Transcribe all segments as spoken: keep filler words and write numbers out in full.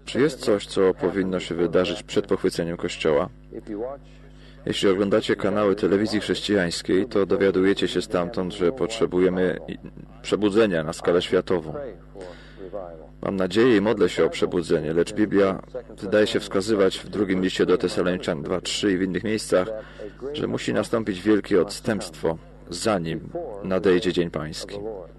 Czy jest coś, co powinno się wydarzyć przed pochwyceniem Kościoła? Jeśli oglądacie kanały telewizji chrześcijańskiej, to dowiadujecie się stamtąd, że potrzebujemy przebudzenia na skalę światową. Mam nadzieję i modlę się o przebudzenie, lecz Biblia wydaje się wskazywać w drugim liście do Tesaloniczan dwa trzy i w innych miejscach, że musi nastąpić wielkie odstępstwo, zanim nadejdzie Dzień Pański.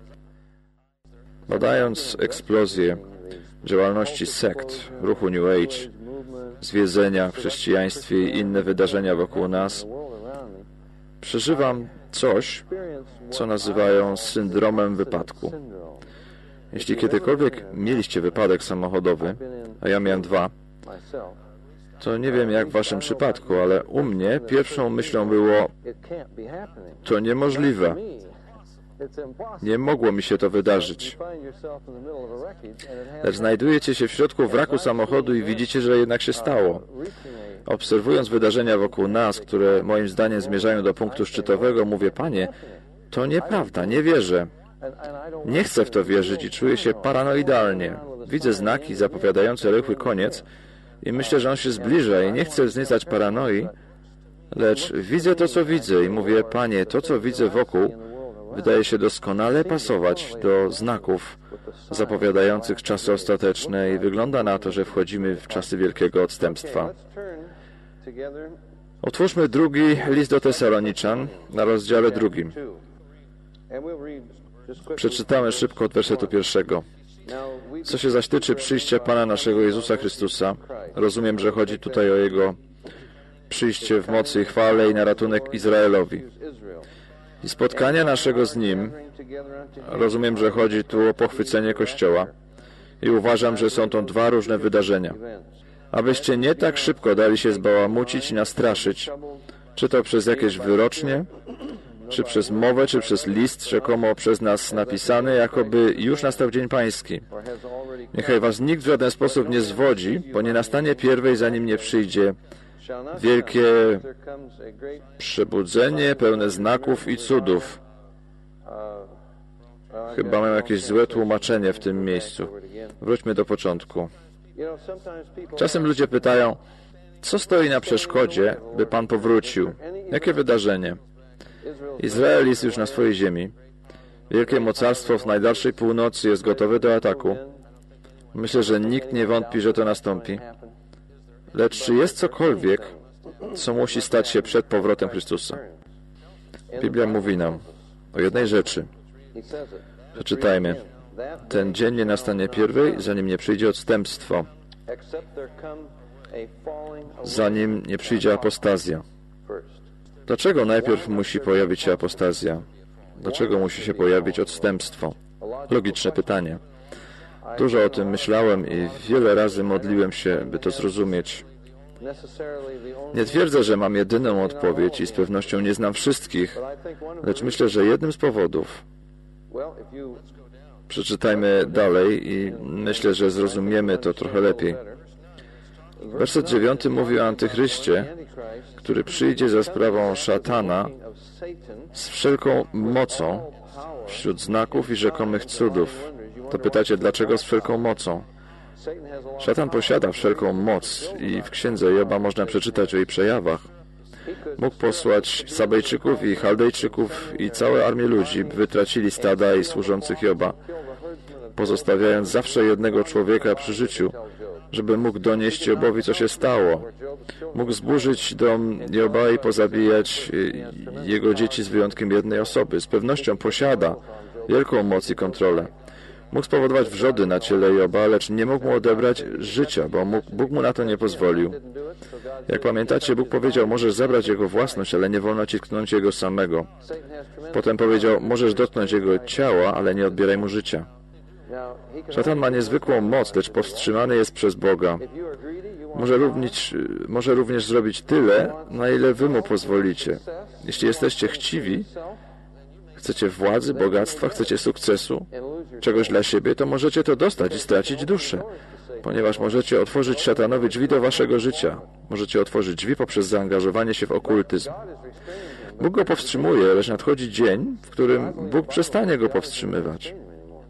Badając eksplozję działalności sekt, ruchu New Age, zwiedzenia w chrześcijaństwie i inne wydarzenia wokół nas, przeżywam coś, co nazywają syndromem wypadku. Jeśli kiedykolwiek mieliście wypadek samochodowy, a ja miałem dwa, to nie wiem jak w waszym przypadku, ale u mnie pierwszą myślą było: to niemożliwe. Nie mogło mi się to wydarzyć. Lecz znajdujecie się w środku wraku samochodu i widzicie, że jednak się stało. Obserwując wydarzenia wokół nas, które moim zdaniem zmierzają do punktu szczytowego, mówię: Panie, to nieprawda, nie wierzę. Nie chcę w to wierzyć i czuję się paranoidalnie. Widzę znaki zapowiadające rychły koniec i myślę, że on się zbliża i nie chcę wzniecać paranoi, lecz widzę to, co widzę i mówię: Panie, to, co widzę wokół, wydaje się doskonale pasować do znaków zapowiadających czasy ostateczne i wygląda na to, że wchodzimy w czasy wielkiego odstępstwa. Otwórzmy drugi list do Tesaloniczan na rozdziale drugim. Przeczytamy szybko od wersetu pierwszego. Co się zaś tyczy przyjścia Pana naszego Jezusa Chrystusa, rozumiem, że chodzi tutaj o Jego przyjście w mocy i chwale i na ratunek Izraelowi. I spotkania naszego z Nim, rozumiem, że chodzi tu o pochwycenie Kościoła i uważam, że są to dwa różne wydarzenia. Abyście nie tak szybko dali się zbałamucić i nastraszyć, czy to przez jakieś wyrocznie, czy przez mowę, czy przez list rzekomo przez nas napisany, jakoby już nastał Dzień Pański. Niechaj was nikt w żaden sposób nie zwodzi, bo nie nastanie pierwej, zanim nie przyjdzie wielkie przebudzenie, pełne znaków i cudów. Chyba mam jakieś złe tłumaczenie w tym miejscu. Wróćmy do początku. Czasem ludzie pytają, co stoi na przeszkodzie, by Pan powrócił? Jakie wydarzenie? Izrael jest już na swojej ziemi. Wielkie mocarstwo w najdalszej północy jest gotowe do ataku. Myślę, że nikt nie wątpi, że to nastąpi. Lecz czy jest cokolwiek, co musi stać się przed powrotem Chrystusa? Biblia mówi nam o jednej rzeczy. Przeczytajmy. Ten dzień nie nastanie pierwej, zanim nie przyjdzie odstępstwo, zanim nie przyjdzie apostazja. Dlaczego najpierw musi pojawić się apostazja? Dlaczego musi się pojawić odstępstwo? Logiczne pytanie. Dużo o tym myślałem i wiele razy modliłem się, by to zrozumieć. Nie twierdzę, że mam jedyną odpowiedź i z pewnością nie znam wszystkich, lecz myślę, że jednym z powodów. Przeczytajmy dalej i myślę, że zrozumiemy to trochę lepiej. Werset dziewiąty mówi o antychryście, który przyjdzie za sprawą szatana z wszelką mocą wśród znaków i rzekomych cudów. To pytacie, dlaczego z wszelką mocą? Szatan posiada wszelką moc i w księdze Joba można przeczytać o jej przejawach. Mógł posłać Sabejczyków i Chaldejczyków i całe armię ludzi, by wytracili stada i służących Joba, pozostawiając zawsze jednego człowieka przy życiu, żeby mógł donieść Jobowi, co się stało. Mógł zburzyć dom Joba i pozabijać jego dzieci z wyjątkiem jednej osoby. Z pewnością posiada wielką moc i kontrolę. Mógł spowodować wrzody na ciele Joba, lecz nie mógł mu odebrać życia, bo mógł, Bóg mu na to nie pozwolił. Jak pamiętacie, Bóg powiedział, możesz zabrać jego własność, ale nie wolno ci tknąć jego samego. Potem powiedział, możesz dotknąć jego ciała, ale nie odbieraj mu życia. Szatan ma niezwykłą moc, lecz powstrzymany jest przez Boga. Może również, może również zrobić tyle, na ile wy mu pozwolicie. Jeśli jesteście chciwi, chcecie władzy, bogactwa, chcecie sukcesu, czegoś dla siebie, to możecie to dostać i stracić duszę, ponieważ możecie otworzyć szatanowi drzwi do waszego życia. Możecie otworzyć drzwi poprzez zaangażowanie się w okultyzm. Bóg go powstrzymuje, lecz nadchodzi dzień, w którym Bóg przestanie go powstrzymywać.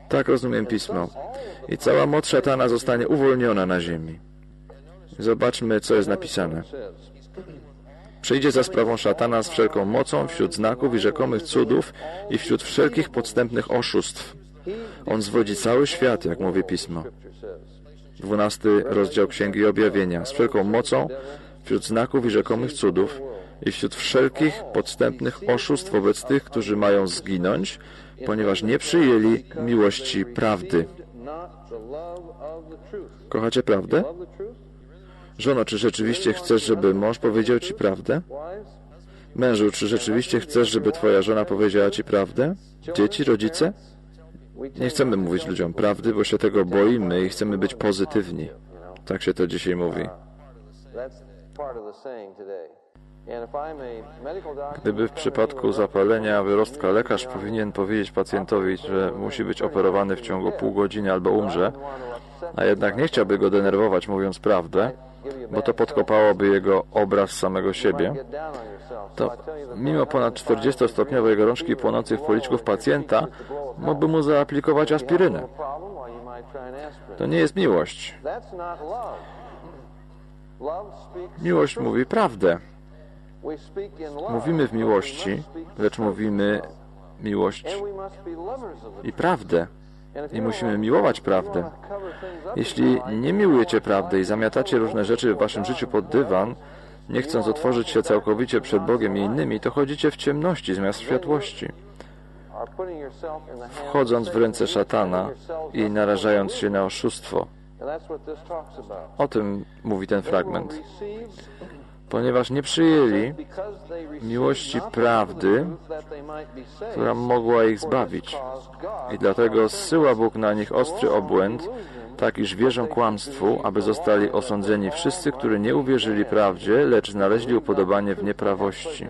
Tak rozumiem Pismo. I cała moc szatana zostanie uwolniona na ziemi. Zobaczmy, co jest napisane. Przyjdzie za sprawą szatana z wszelką mocą wśród znaków i rzekomych cudów i wśród wszelkich podstępnych oszustw. On zwodzi cały świat, jak mówi Pismo. Dwunasty rozdział Księgi Objawienia. Z wszelką mocą wśród znaków i rzekomych cudów i wśród wszelkich podstępnych oszustw wobec tych, którzy mają zginąć, ponieważ nie przyjęli miłości prawdy. Kochacie prawdę? Żono, czy rzeczywiście chcesz, żeby mąż powiedział ci prawdę? Mężu, czy rzeczywiście chcesz, żeby twoja żona powiedziała ci prawdę? Dzieci, rodzice? Nie chcemy mówić ludziom prawdy, bo się tego boimy i chcemy być pozytywni. Tak się to dzisiaj mówi. Gdyby w przypadku zapalenia wyrostka lekarz powinien powiedzieć pacjentowi, że musi być operowany w ciągu pół godziny albo umrze, a jednak nie chciałby go denerwować, mówiąc prawdę, bo to podkopałoby jego obraz samego siebie, to mimo ponad czterdziestostopniowej gorączki płonących policzków pacjenta mógłby mu zaaplikować aspirynę. To nie jest miłość. Miłość mówi prawdę. Mówimy w miłości, lecz mówimy miłość i prawdę. I musimy miłować prawdę. Jeśli nie miłujecie prawdy i zamiatacie różne rzeczy w waszym życiu pod dywan, nie chcąc otworzyć się całkowicie przed Bogiem i innymi, to chodzicie w ciemności zamiast światłości. Wchodząc w ręce szatana i narażając się na oszustwo. O tym mówi ten fragment. Ponieważ nie przyjęli miłości prawdy, która mogła ich zbawić. I dlatego zsyła Bóg na nich ostry obłęd, tak iż wierzą kłamstwu, aby zostali osądzeni wszyscy, którzy nie uwierzyli prawdzie, lecz znaleźli upodobanie w nieprawości.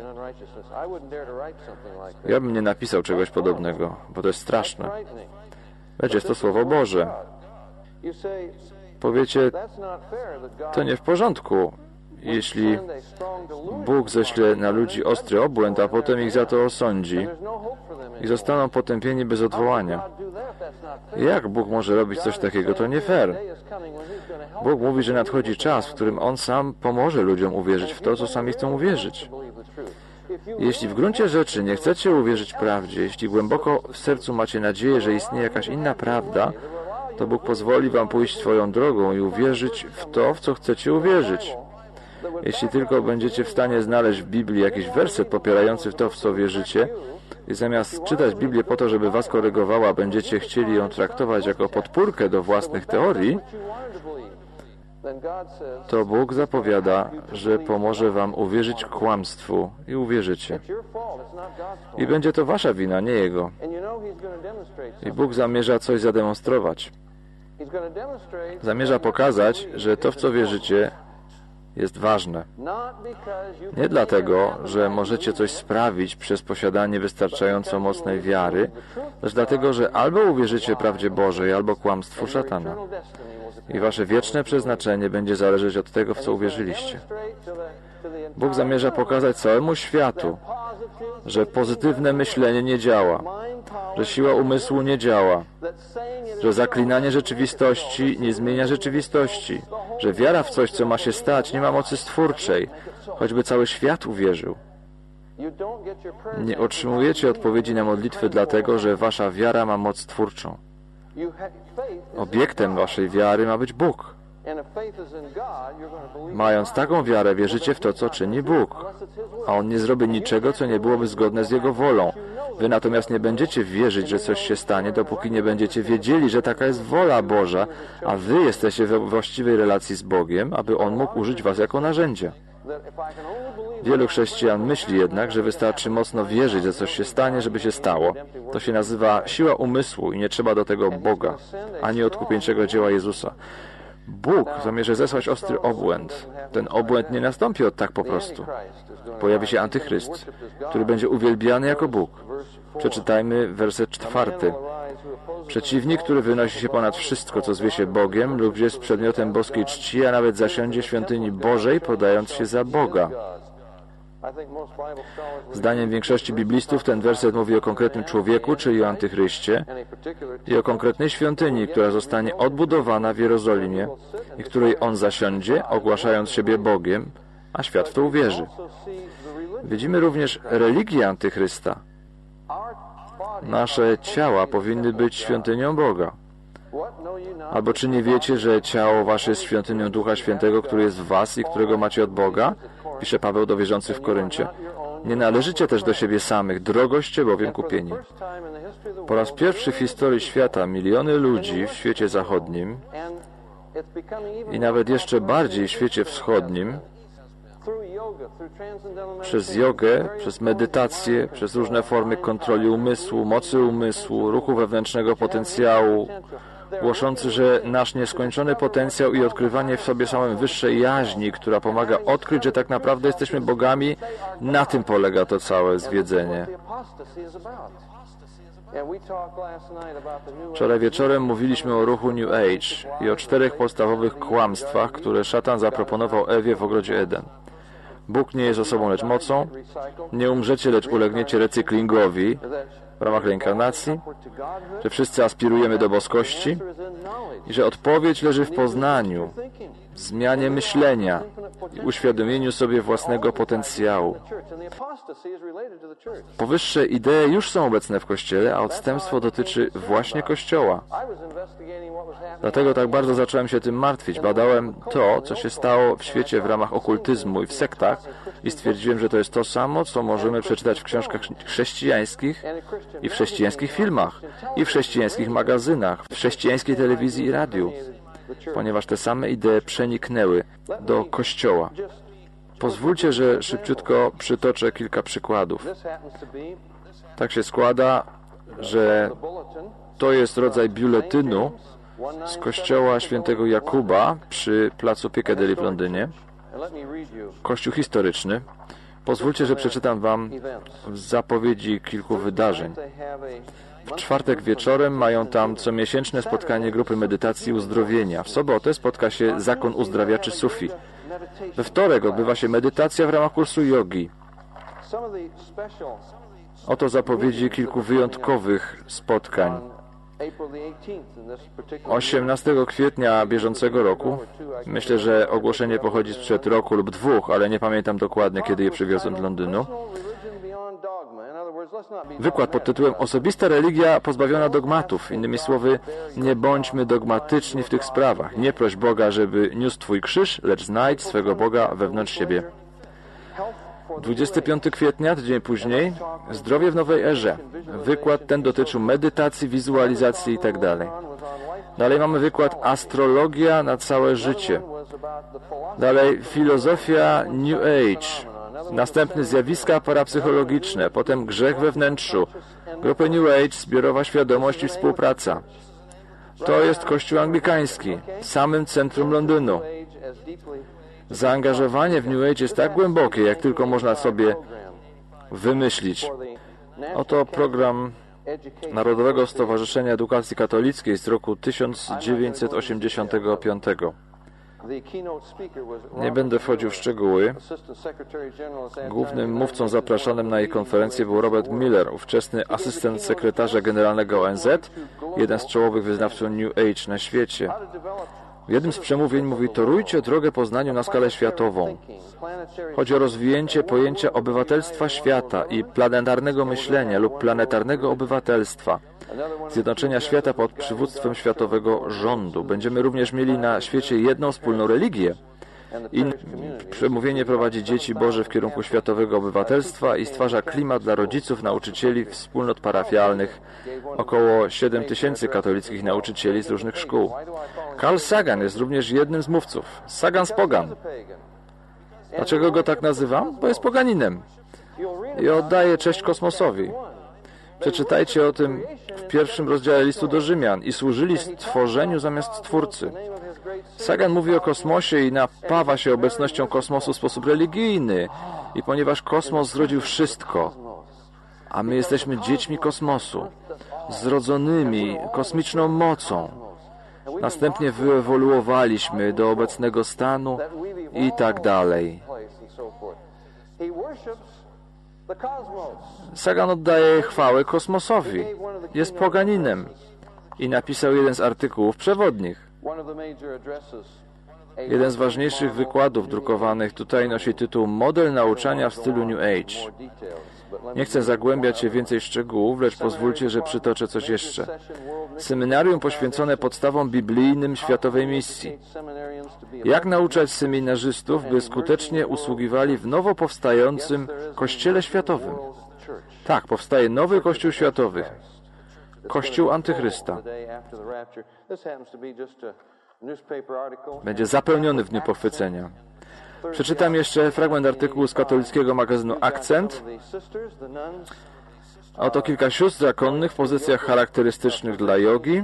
Ja bym nie napisał czegoś podobnego, bo to jest straszne. Lecz jest to Słowo Boże. Powiecie, to nie w porządku, jeśli Bóg ześle na ludzi ostry obłęd, a potem ich za to osądzi i zostaną potępieni bez odwołania. Jak Bóg może robić coś takiego? To nie fair. Bóg mówi, że nadchodzi czas, w którym On sam pomoże ludziom uwierzyć w to, co sami chcą uwierzyć. Jeśli w gruncie rzeczy nie chcecie uwierzyć prawdzie, jeśli głęboko w sercu macie nadzieję, że istnieje jakaś inna prawda, to Bóg pozwoli wam pójść swoją drogą i uwierzyć w to, w co chcecie uwierzyć. Jeśli tylko będziecie w stanie znaleźć w Biblii jakiś werset popierający w to, w co wierzycie, i zamiast czytać Biblię po to, żeby was korygowała, będziecie chcieli ją traktować jako podpórkę do własnych teorii, to Bóg zapowiada, że pomoże wam uwierzyć kłamstwu i uwierzycie. I będzie to wasza wina, nie Jego. I Bóg zamierza coś zademonstrować. Zamierza pokazać, że to, w co wierzycie, jest ważne. Nie dlatego, że możecie coś sprawić przez posiadanie wystarczająco mocnej wiary, lecz dlatego, że albo uwierzycie prawdzie Bożej, albo kłamstwu szatana. I wasze wieczne przeznaczenie będzie zależeć od tego, w co uwierzyliście. Bóg zamierza pokazać całemu światu, że pozytywne myślenie nie działa, że siła umysłu nie działa, że zaklinanie rzeczywistości nie zmienia rzeczywistości, że wiara w coś, co ma się stać, nie ma mocy stwórczej, choćby cały świat uwierzył. Nie otrzymujecie odpowiedzi na modlitwy dlatego, że wasza wiara ma moc twórczą. Obiektem waszej wiary ma być Bóg. Mając taką wiarę, wierzycie w to, co czyni Bóg, a On nie zrobi niczego, co nie byłoby zgodne z Jego wolą. Wy natomiast nie będziecie wierzyć, że coś się stanie, dopóki nie będziecie wiedzieli, że taka jest wola Boża, a wy jesteście we właściwej relacji z Bogiem, aby On mógł użyć was jako narzędzia. Wielu chrześcijan myśli jednak, że wystarczy mocno wierzyć, że coś się stanie, żeby się stało. To się nazywa siła umysłu i nie trzeba do tego Boga, ani odkupieńczego dzieła Jezusa. Bóg zamierza zesłać ostry obłęd. Ten obłęd nie nastąpi od tak po prostu. Pojawi się antychryst, który będzie uwielbiany jako Bóg. Przeczytajmy werset czwarty. Przeciwnik, który wynosi się ponad wszystko, co zwie się Bogiem lub jest przedmiotem boskiej czci, a nawet zasiądzie w świątyni Bożej, podając się za Boga. Zdaniem większości biblistów ten werset mówi o konkretnym człowieku, czyli o antychryście, i o konkretnej świątyni, która zostanie odbudowana w Jerozolimie i której on zasiądzie, ogłaszając siebie Bogiem, a świat w to uwierzy. Widzimy również religię antychrysta. Nasze ciała powinny być świątynią Boga. Albo czy nie wiecie, że ciało wasze jest świątynią Ducha Świętego, który jest w was i którego macie od Boga? Pisze Paweł do wierzących w Koryncie. Nie należycie też do siebie samych, drogoście bowiem kupieni. Po raz pierwszy w historii świata miliony ludzi w świecie zachodnim i nawet jeszcze bardziej w świecie wschodnim przez jogę, przez medytację, przez różne formy kontroli umysłu, mocy umysłu, ruchu wewnętrznego potencjału, głoszący, że nasz nieskończony potencjał i odkrywanie w sobie samym wyższej jaźni, która pomaga odkryć, że tak naprawdę jesteśmy bogami, na tym polega to całe zwiedzenie. Wczoraj wieczorem mówiliśmy o ruchu New Age i o czterech podstawowych kłamstwach, które szatan zaproponował Ewie w ogrodzie Eden. Bóg nie jest osobą, lecz mocą. Nie umrzecie, lecz ulegniecie recyklingowi w ramach reinkarnacji, że wszyscy aspirujemy do boskości i że odpowiedź leży w poznaniu, zmianie myślenia i uświadomieniu sobie własnego potencjału. Powyższe idee już są obecne w Kościele, a odstępstwo dotyczy właśnie Kościoła. Dlatego tak bardzo zacząłem się tym martwić. Badałem to, co się stało w świecie w ramach okultyzmu i w sektach i stwierdziłem, że to jest to samo, co możemy przeczytać w książkach chrześcijańskich i w chrześcijańskich filmach, i w chrześcijańskich magazynach, w chrześcijańskiej telewizji i radiu, ponieważ te same idee przeniknęły do Kościoła. Pozwólcie, że szybciutko przytoczę kilka przykładów. Tak się składa, że to jest rodzaj biuletynu z kościoła świętego Jakuba przy placu Piccadilly w Londynie. Kościół historyczny. Pozwólcie, że przeczytam wam zapowiedzi kilku wydarzeń. W czwartek wieczorem mają tam comiesięczne spotkanie grupy medytacji i uzdrowienia. W sobotę spotka się zakon uzdrawiaczy Sufi. We wtorek odbywa się medytacja w ramach kursu jogi. Oto zapowiedzi kilku wyjątkowych spotkań. osiemnastego kwietnia bieżącego roku, myślę, że ogłoszenie pochodzi sprzed roku lub dwóch, ale nie pamiętam dokładnie, kiedy je przywiozłem do Londynu. Wykład pod tytułem Osobista religia pozbawiona dogmatów. Innymi słowy, nie bądźmy dogmatyczni w tych sprawach. Nie proś Boga, żeby niósł Twój krzyż, lecz znajdź swego Boga wewnątrz siebie. dwudziestego piątego kwietnia, tydzień później, Zdrowie w nowej erze. Wykład ten dotyczył medytacji, wizualizacji itd. Dalej mamy wykład Astrologia na całe życie. Dalej Filozofia New Age. Następny zjawiska parapsychologiczne, potem grzech we wnętrzu, grupy New Age, zbiorowa świadomość i współpraca. To jest Kościół anglikański, w samym centrum Londynu. Zaangażowanie w New Age jest tak głębokie, jak tylko można sobie wymyślić. Oto program Narodowego Stowarzyszenia Edukacji Katolickiej z roku tysiąc dziewięćset osiemdziesiątego piątego. Nie będę wchodził w szczegóły. Głównym mówcą zapraszanym na jej konferencję był Robert Miller, ówczesny asystent sekretarza generalnego O N Z, jeden z czołowych wyznawców New Age na świecie. W jednym z przemówień mówi: torujcie drogę poznaniu na skalę światową. Chodzi o rozwinięcie pojęcia obywatelstwa świata i planetarnego myślenia lub planetarnego obywatelstwa. Zjednoczenia świata pod przywództwem światowego rządu. Będziemy również mieli na świecie jedną wspólną religię. I przemówienie prowadzi dzieci Boże w kierunku światowego obywatelstwa i stwarza klimat dla rodziców, nauczycieli, wspólnot parafialnych. Około siedem tysięcy katolickich nauczycieli z różnych szkół. Carl Sagan jest również jednym z mówców. Sagan z Pogan. Dlaczego go tak nazywam? Bo jest poganinem i oddaje cześć kosmosowi. Przeczytajcie o tym w pierwszym rozdziale listu do Rzymian. I służyli stworzeniu zamiast Stwórcy. Sagan mówi o kosmosie i napawa się obecnością kosmosu w sposób religijny. I ponieważ kosmos zrodził wszystko, a my jesteśmy dziećmi kosmosu, zrodzonymi kosmiczną mocą, następnie wyewoluowaliśmy do obecnego stanu i tak dalej. Sagan oddaje chwałę kosmosowi. Jest poganinem. I napisał jeden z artykułów przewodnich. Jeden z ważniejszych wykładów drukowanych tutaj nosi tytuł Model nauczania w stylu New Age. Nie chcę zagłębiać się w więcej szczegółów, lecz pozwólcie, że przytoczę coś jeszcze. Seminarium poświęcone podstawom biblijnym światowej misji. Jak nauczać seminarzystów, by skutecznie usługiwali w nowo powstającym Kościele Światowym? Tak, powstaje nowy Kościół Światowy. Kościół Antychrysta. Będzie zapełniony w dniu pochwycenia. Przeczytam jeszcze fragment artykułu z katolickiego magazynu Akcent. Oto kilka sióstr zakonnych w pozycjach charakterystycznych dla jogi,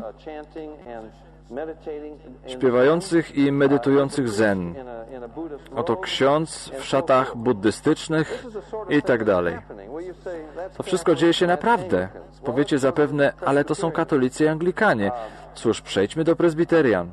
śpiewających i medytujących zen. Oto ksiądz w szatach buddystycznych i tak dalej. To wszystko dzieje się naprawdę. Powiecie zapewne, ale to są katolicy i anglikanie. Cóż, przejdźmy do prezbiterian.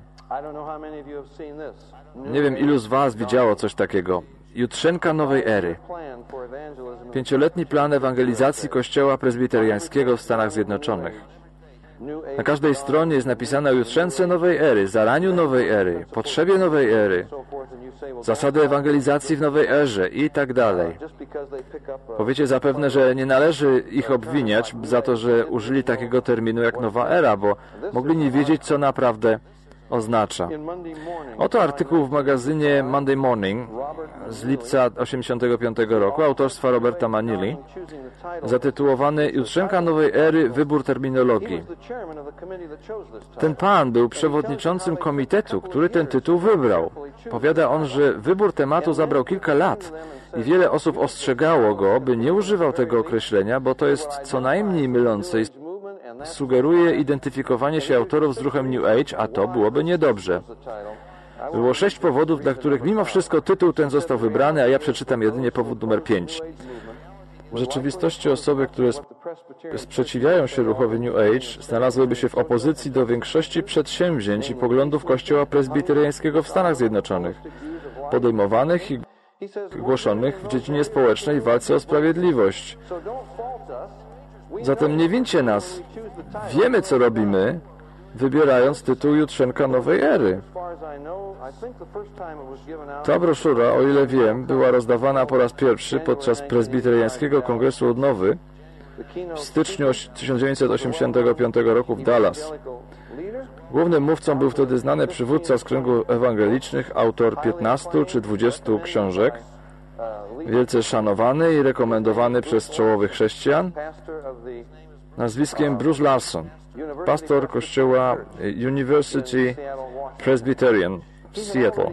Nie wiem, ilu z Was widziało coś takiego. Jutrzenka nowej ery. Pięcioletni plan ewangelizacji Kościoła prezbiteriańskiego w Stanach Zjednoczonych. Na każdej stronie jest napisane o jutrzence nowej ery, zaraniu nowej ery, potrzebie nowej ery, zasady ewangelizacji w nowej erze i tak dalej. Powiecie zapewne, że nie należy ich obwiniać za to, że użyli takiego terminu jak nowa era, bo mogli nie wiedzieć, co naprawdę oznacza. Oto artykuł w magazynie Monday Morning z lipca osiemdziesiątego piątego roku autorstwa Roberta Manili zatytułowany Jutrzenka nowej ery, wybór terminologii. Ten pan był przewodniczącym komitetu, który ten tytuł wybrał. Powiada on, że wybór tematu zabrał kilka lat i wiele osób ostrzegało go, by nie używał tego określenia, bo to jest co najmniej mylące i sugeruje identyfikowanie się autorów z ruchem New Age, a to byłoby niedobrze. Było sześć powodów, dla których mimo wszystko tytuł ten został wybrany, a ja przeczytam jedynie powód numer pięć. W rzeczywistości osoby, które sprzeciwiają się ruchowi New Age, znalazłyby się w opozycji do większości przedsięwzięć i poglądów Kościoła prezbiteriańskiego w Stanach Zjednoczonych, podejmowanych i głoszonych w dziedzinie społecznej w walce o sprawiedliwość. Zatem nie wincie nas. Wiemy, co robimy, wybierając tytuł Jutrzenka nowej ery. Ta broszura, o ile wiem, była rozdawana po raz pierwszy podczas prezbiteriańskiego Kongresu Odnowy w styczniu tysiąc dziewięćset osiemdziesiątego piątego roku w Dallas. Głównym mówcą był wtedy znany przywódca z kręgów ewangelicznych, autor piętnastu czy dwudziestu książek, wielce szanowany i rekomendowany przez czołowych chrześcijan, nazwiskiem Bruce Larson, pastor kościoła University Presbyterian w Seattle.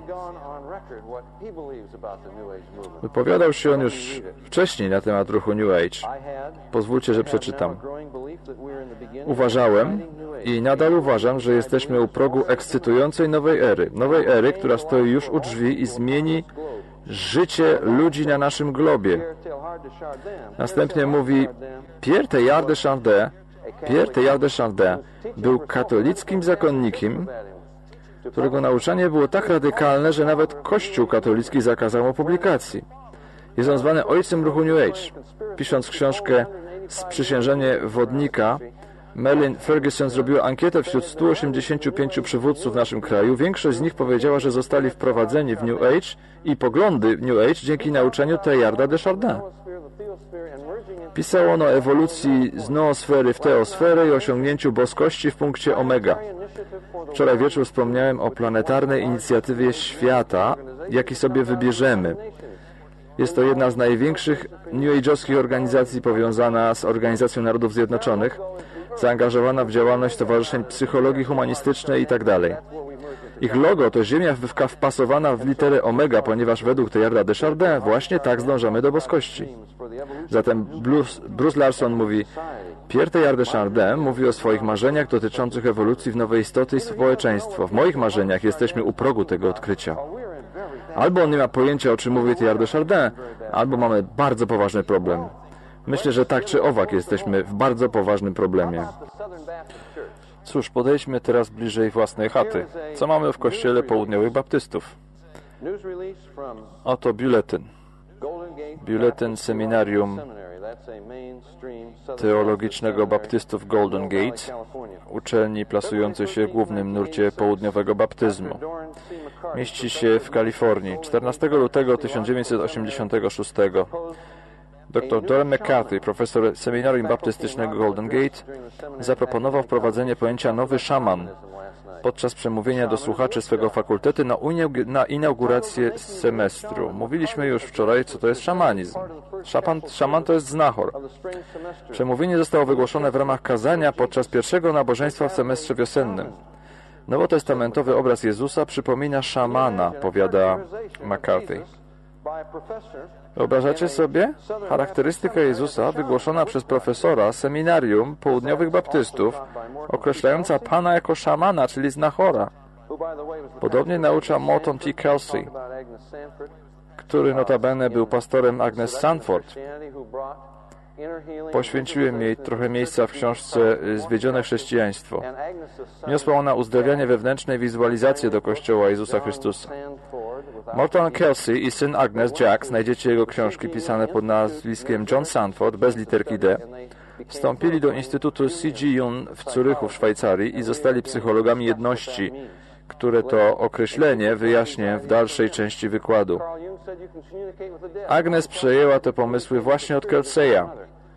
Wypowiadał się on już wcześniej na temat ruchu New Age. Pozwólcie, że przeczytam. Uważałem i nadal uważam, że jesteśmy u progu ekscytującej nowej ery. Nowej ery, która stoi już u drzwi i zmieni życie ludzi na naszym globie. Następnie mówi, Pierre Teilhard de Chardin, Pierre Teilhard de Chardin był katolickim zakonnikiem, którego nauczanie było tak radykalne, że nawet Kościół katolicki zakazał mu publikacji. Jest on zwany ojcem ruchu New Age. Pisząc książkę Sprzysiężenie wodnika, Merlin Ferguson zrobiła ankietę wśród stu osiemdziesięciu pięciu przywódców w naszym kraju. Większość z nich powiedziała, że zostali wprowadzeni w New Age i poglądy New Age dzięki nauczaniu Teilharda de Chardin. Pisał on o ewolucji z noosfery w teosferę i osiągnięciu boskości w punkcie omega. Wczoraj wieczór wspomniałem o planetarnej inicjatywie świata, jaki sobie wybierzemy. Jest to jedna z największych New Age'owskich organizacji powiązana z Organizacją Narodów Zjednoczonych, zaangażowana w działalność stowarzyszeń psychologii humanistycznej itd. Ich logo to Ziemia wpasowana w literę omega, ponieważ według Teilharda de Chardin właśnie tak zdążamy do boskości. Zatem Bruce, Bruce Larson mówi, Pierre Teilhard de Chardin mówi o swoich marzeniach dotyczących ewolucji w nowe istoty i społeczeństwo. W moich marzeniach jesteśmy u progu tego odkrycia. Albo on nie ma pojęcia, o czym mówi Teilhard de Chardin, albo mamy bardzo poważny problem. Myślę, że tak czy owak jesteśmy w bardzo poważnym problemie. Cóż, podejdźmy teraz bliżej własnej chaty. Co mamy w kościele południowych baptystów? Oto biuletyn. Biuletyn Seminarium Teologicznego Baptystów Golden Gate, uczelni plasującej się w głównym nurcie południowego baptyzmu. Mieści się w Kalifornii. czternastego lutego tysiąc dziewięćset osiemdziesiątego szóstego dr Doran McCarthy, profesor Seminarium Baptystycznego Golden Gate, zaproponował wprowadzenie pojęcia nowy szaman podczas przemówienia do słuchaczy swego fakultetu na, na inaugurację semestru. Mówiliśmy już wczoraj, co to jest szamanizm. Szaman, szaman to jest znachor. Przemówienie zostało wygłoszone w ramach kazania podczas pierwszego nabożeństwa w semestrze wiosennym. Nowotestamentowy obraz Jezusa przypomina szamana, powiada McCarthy. Wyobrażacie sobie? Charakterystyka Jezusa wygłoszona przez profesora Seminarium Południowych Baptystów, określająca Pana jako szamana, czyli znachora. Podobnie naucza Morton T. Kelsey, który notabene był pastorem Agnes Sanford. Poświęciłem jej trochę miejsca w książce Zwiedzione chrześcijaństwo. Niosła ona uzdrawianie wewnętrzne i wizualizację do Kościoła Jezusa Chrystusa. Morton Kelsey i syn Agnes, Jack, znajdziecie jego książki pisane pod nazwiskiem John Sanford, bez literki D. Wstąpili do Instytutu C G Jung w Zurychu w Szwajcarii i zostali psychologami jedności, które to określenie wyjaśnię w dalszej części wykładu. Agnes przejęła te pomysły właśnie od Kelseya.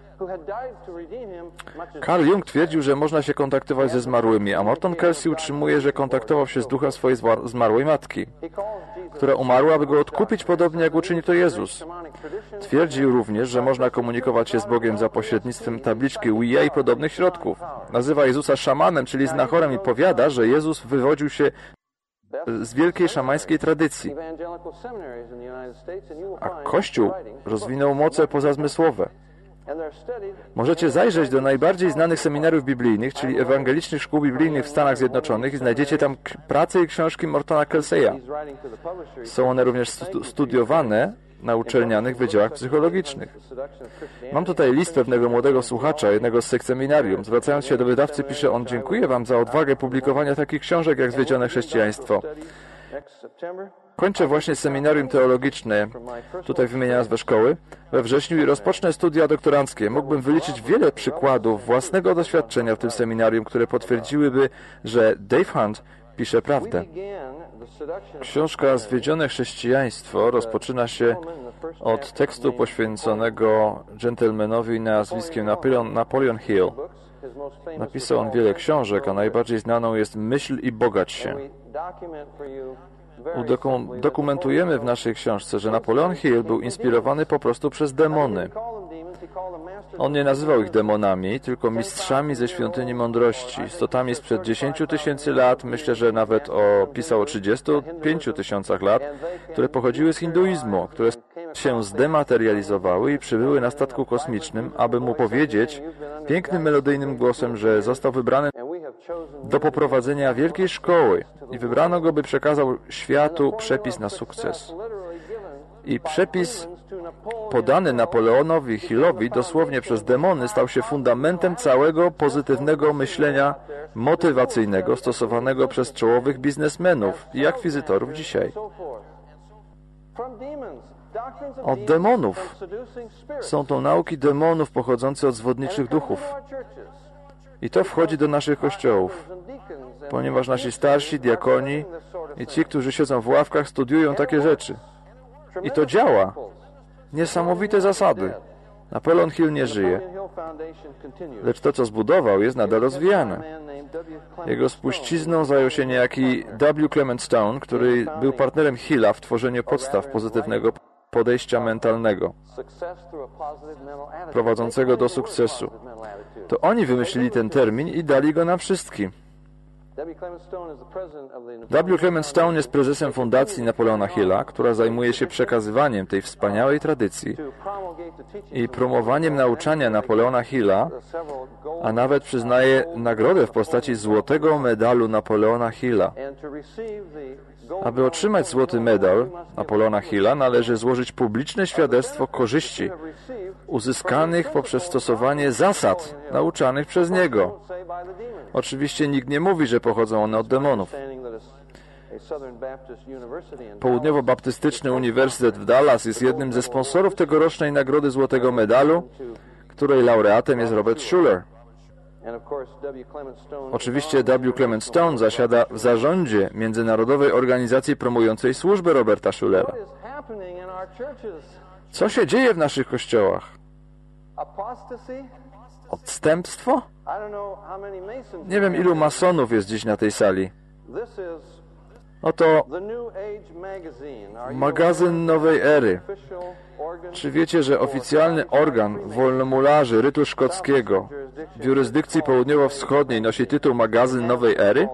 Carl Jung twierdził, że można się kontaktować ze zmarłymi, a Morton Kelsey utrzymuje, że kontaktował się z duchem swojej zmarłej matki, która umarła, aby go odkupić, podobnie jak uczyni to Jezus. Twierdził również, że można komunikować się z Bogiem za pośrednictwem tabliczki Ouija i podobnych środków. Nazywa Jezusa szamanem, czyli znachorem, i powiada, że Jezus wywodził się z wielkiej szamańskiej tradycji, a Kościół rozwinął moce pozazmysłowe. Możecie zajrzeć do najbardziej znanych seminariów biblijnych, czyli ewangelicznych szkół biblijnych w Stanach Zjednoczonych, i znajdziecie tam prace i książki Mortona Kelseya. Są one również stu studiowane na uczelnianych wydziałach psychologicznych. Mam tutaj list pewnego młodego słuchacza jednego z tych seminarium. Zwracając się do wydawcy, pisze on: dziękuję Wam za odwagę publikowania takich książek jak Zwiedzione chrześcijaństwo. Kończę właśnie seminarium teologiczne, tutaj wymienię nazwę szkoły, we wrześniu i rozpocznę studia doktoranckie. Mógłbym wyliczyć wiele przykładów własnego doświadczenia w tym seminarium, które potwierdziłyby, że Dave Hunt pisze prawdę. Książka Zwiedzione chrześcijaństwo rozpoczyna się od tekstu poświęconego dżentelmenowi nazwiskiem Napoleon, Napoleon Hill. Napisał on wiele książek, a najbardziej znaną jest Myśl i bogać się. Udokum dokumentujemy w naszej książce, że Napoleon Hill był inspirowany po prostu przez demony. On nie nazywał ich demonami, tylko mistrzami ze świątyni mądrości, istotami sprzed dziesięciu tysięcy lat, myślę, że nawet o, pisał o trzydziestu pięciu tysiącach lat, które pochodziły z hinduizmu, które się zdematerializowały i przybyły na statku kosmicznym, aby mu powiedzieć pięknym, melodyjnym głosem, że został wybrany do poprowadzenia wielkiej szkoły i wybrano go, by przekazał światu przepis na sukces. I przepis podany Napoleonowi Hillowi dosłownie przez demony stał się fundamentem całego pozytywnego myślenia motywacyjnego stosowanego przez czołowych biznesmenów i akwizytorów dzisiaj. Od demonów. Są to nauki demonów pochodzące od zwodniczych duchów. I to wchodzi do naszych kościołów, ponieważ nasi starsi, diakoni i ci, którzy siedzą w ławkach, studiują takie rzeczy. I to działa. Niesamowite zasady. Napoleon Hill nie żyje, lecz to, co zbudował, jest nadal rozwijane. Jego spuścizną zajął się niejaki W. Clement Stone, który był partnerem Hilla w tworzeniu podstaw pozytywnego podejścia mentalnego, prowadzącego do sukcesu. To oni wymyślili ten termin i dali go nam wszystkim. W. Clement Stone jest prezesem fundacji Napoleona Hilla, która zajmuje się przekazywaniem tej wspaniałej tradycji i promowaniem nauczania Napoleona Hilla, a nawet przyznaje nagrodę w postaci złotego medalu Napoleona Hilla. Aby otrzymać złoty medal Napoleona Hilla, należy złożyć publiczne świadectwo korzyści uzyskanych poprzez stosowanie zasad nauczanych przez niego. Oczywiście nikt nie mówi, że pochodzą one od demonów. Południowo-baptystyczny Uniwersytet w Dallas jest jednym ze sponsorów tegorocznej nagrody Złotego Medalu której laureatem jest Robert Schuller. Oczywiście W. Clement Stone zasiada w zarządzie Międzynarodowej Organizacji promującej służbę Roberta Schullera. Co się dzieje w naszych kościołach? Odstępstwo? Nie wiem, ilu masonów jest dziś na tej sali. Oto magazyn Nowej Ery. Czy wiecie, że oficjalny organ wolnomularzy rytu szkockiego w jurysdykcji południowo-wschodniej nosi tytuł Magazyn Nowej Ery?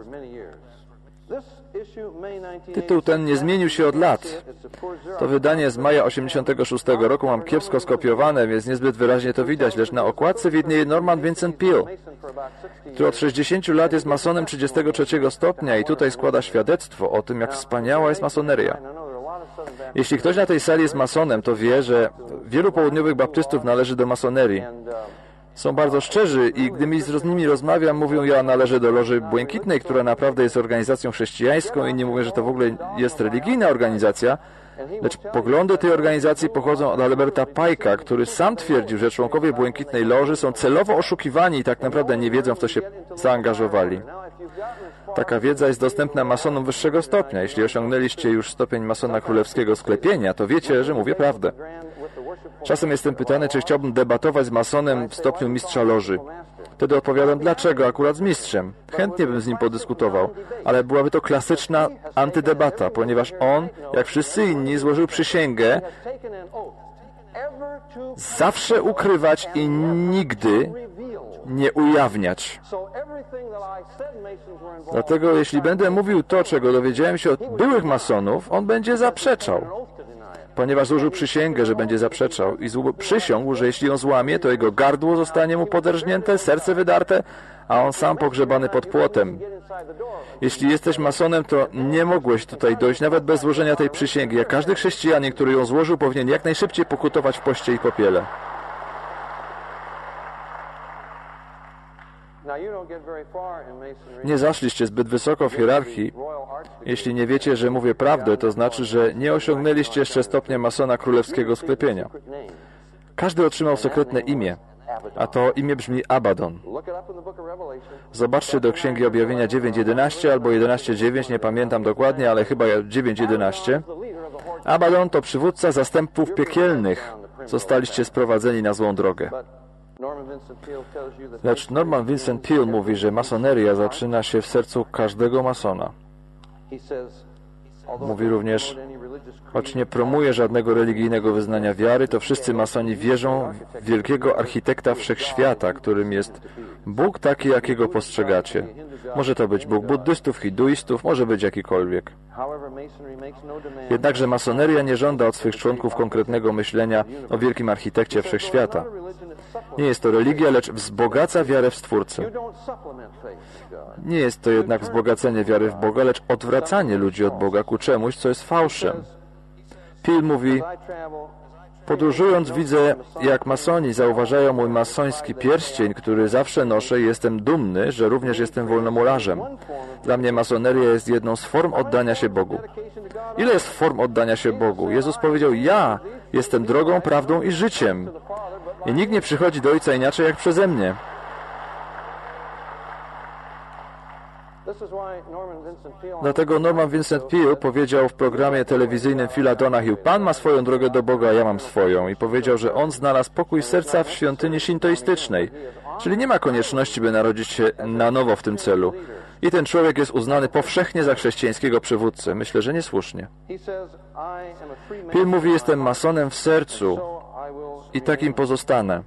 Tytuł ten nie zmienił się od lat. To wydanie z maja osiemdziesiątego szóstego roku mam kiepsko skopiowane, więc niezbyt wyraźnie to widać, lecz na okładce widnieje Norman Vincent Peale, który od sześćdziesięciu lat jest masonem trzydziestego trzeciego stopnia i tutaj składa świadectwo o tym, jak wspaniała jest masoneria. Jeśli ktoś na tej sali jest masonem, to wie, że wielu południowych baptystów należy do masonerii. Są bardzo szczerzy i gdy mi z nimi rozmawiam, mówią, ja należę do Loży Błękitnej, która naprawdę jest organizacją chrześcijańską, inni mówią, że to w ogóle jest religijna organizacja, lecz poglądy tej organizacji pochodzą od Alberta Pike'a, który sam twierdził, że członkowie Błękitnej Loży są celowo oszukiwani i tak naprawdę nie wiedzą, w co się zaangażowali. Taka wiedza jest dostępna masonom wyższego stopnia. Jeśli osiągnęliście już stopień masona królewskiego sklepienia, to wiecie, że mówię prawdę. Czasem jestem pytany, czy chciałbym debatować z masonem w stopniu mistrza loży. Wtedy odpowiadam, dlaczego akurat z mistrzem. Chętnie bym z nim podyskutował, ale byłaby to klasyczna antydebata, ponieważ on, jak wszyscy inni, złożył przysięgę zawsze ukrywać i nigdy nie ujawniać. Dlatego jeśli będę mówił to, czego dowiedziałem się od byłych masonów, on będzie zaprzeczał. Ponieważ złożył przysięgę, że będzie zaprzeczał i przysiągł, że jeśli on złamie, to jego gardło zostanie mu poderżnięte, serce wydarte, a on sam pogrzebany pod płotem. Jeśli jesteś masonem, to nie mogłeś tutaj dojść, nawet bez złożenia tej przysięgi. Jak każdy chrześcijanin, który ją złożył, powinien jak najszybciej pokutować w poście i popiele. Nie zaszliście zbyt wysoko w hierarchii. Jeśli nie wiecie, że mówię prawdę, to znaczy, że nie osiągnęliście jeszcze stopnia masona królewskiego sklepienia. Każdy otrzymał sekretne imię, a to imię brzmi Abaddon. Zobaczcie do Księgi Objawienia dziewięć jedenaście albo jedenaście dziewięć, nie pamiętam dokładnie, ale chyba dziewięć jedenaście. Abaddon to przywódca zastępów piekielnych. Zostaliście sprowadzeni na złą drogę. Lecz Norman Vincent Peale mówi, że masoneria zaczyna się w sercu każdego masona. Mówi również, choć nie promuje żadnego religijnego wyznania wiary, to wszyscy masoni wierzą w wielkiego architekta wszechświata, którym jest Bóg taki, jakiego postrzegacie. Może to być Bóg buddystów, hinduistów, może być jakikolwiek. Jednakże masoneria nie żąda od swych członków konkretnego myślenia o wielkim architekcie wszechświata. Nie jest to religia, lecz wzbogaca wiarę w Stwórcę. Nie jest to jednak wzbogacenie wiary w Boga, lecz odwracanie ludzi od Boga ku czemuś, co jest fałszem. Peale mówi, podróżując widzę, jak masoni zauważają mój masoński pierścień, który zawsze noszę i jestem dumny, że również jestem wolnomularzem. Dla mnie masoneria jest jedną z form oddania się Bogu. Ile jest form oddania się Bogu? Jezus powiedział, ja jestem drogą, prawdą i życiem. I nikt nie przychodzi do Ojca inaczej jak przeze mnie. Dlatego Norman Vincent Peale powiedział w programie telewizyjnym Phila Donahue, Pan ma swoją drogę do Boga, a ja mam swoją. I powiedział, że on znalazł pokój serca w świątyni szintoistycznej. Czyli nie ma konieczności, by narodzić się na nowo w tym celu. I ten człowiek jest uznany powszechnie za chrześcijańskiego przywódcę. Myślę, że niesłusznie. Peale mówi, jestem masonem w sercu i takim pozostanę.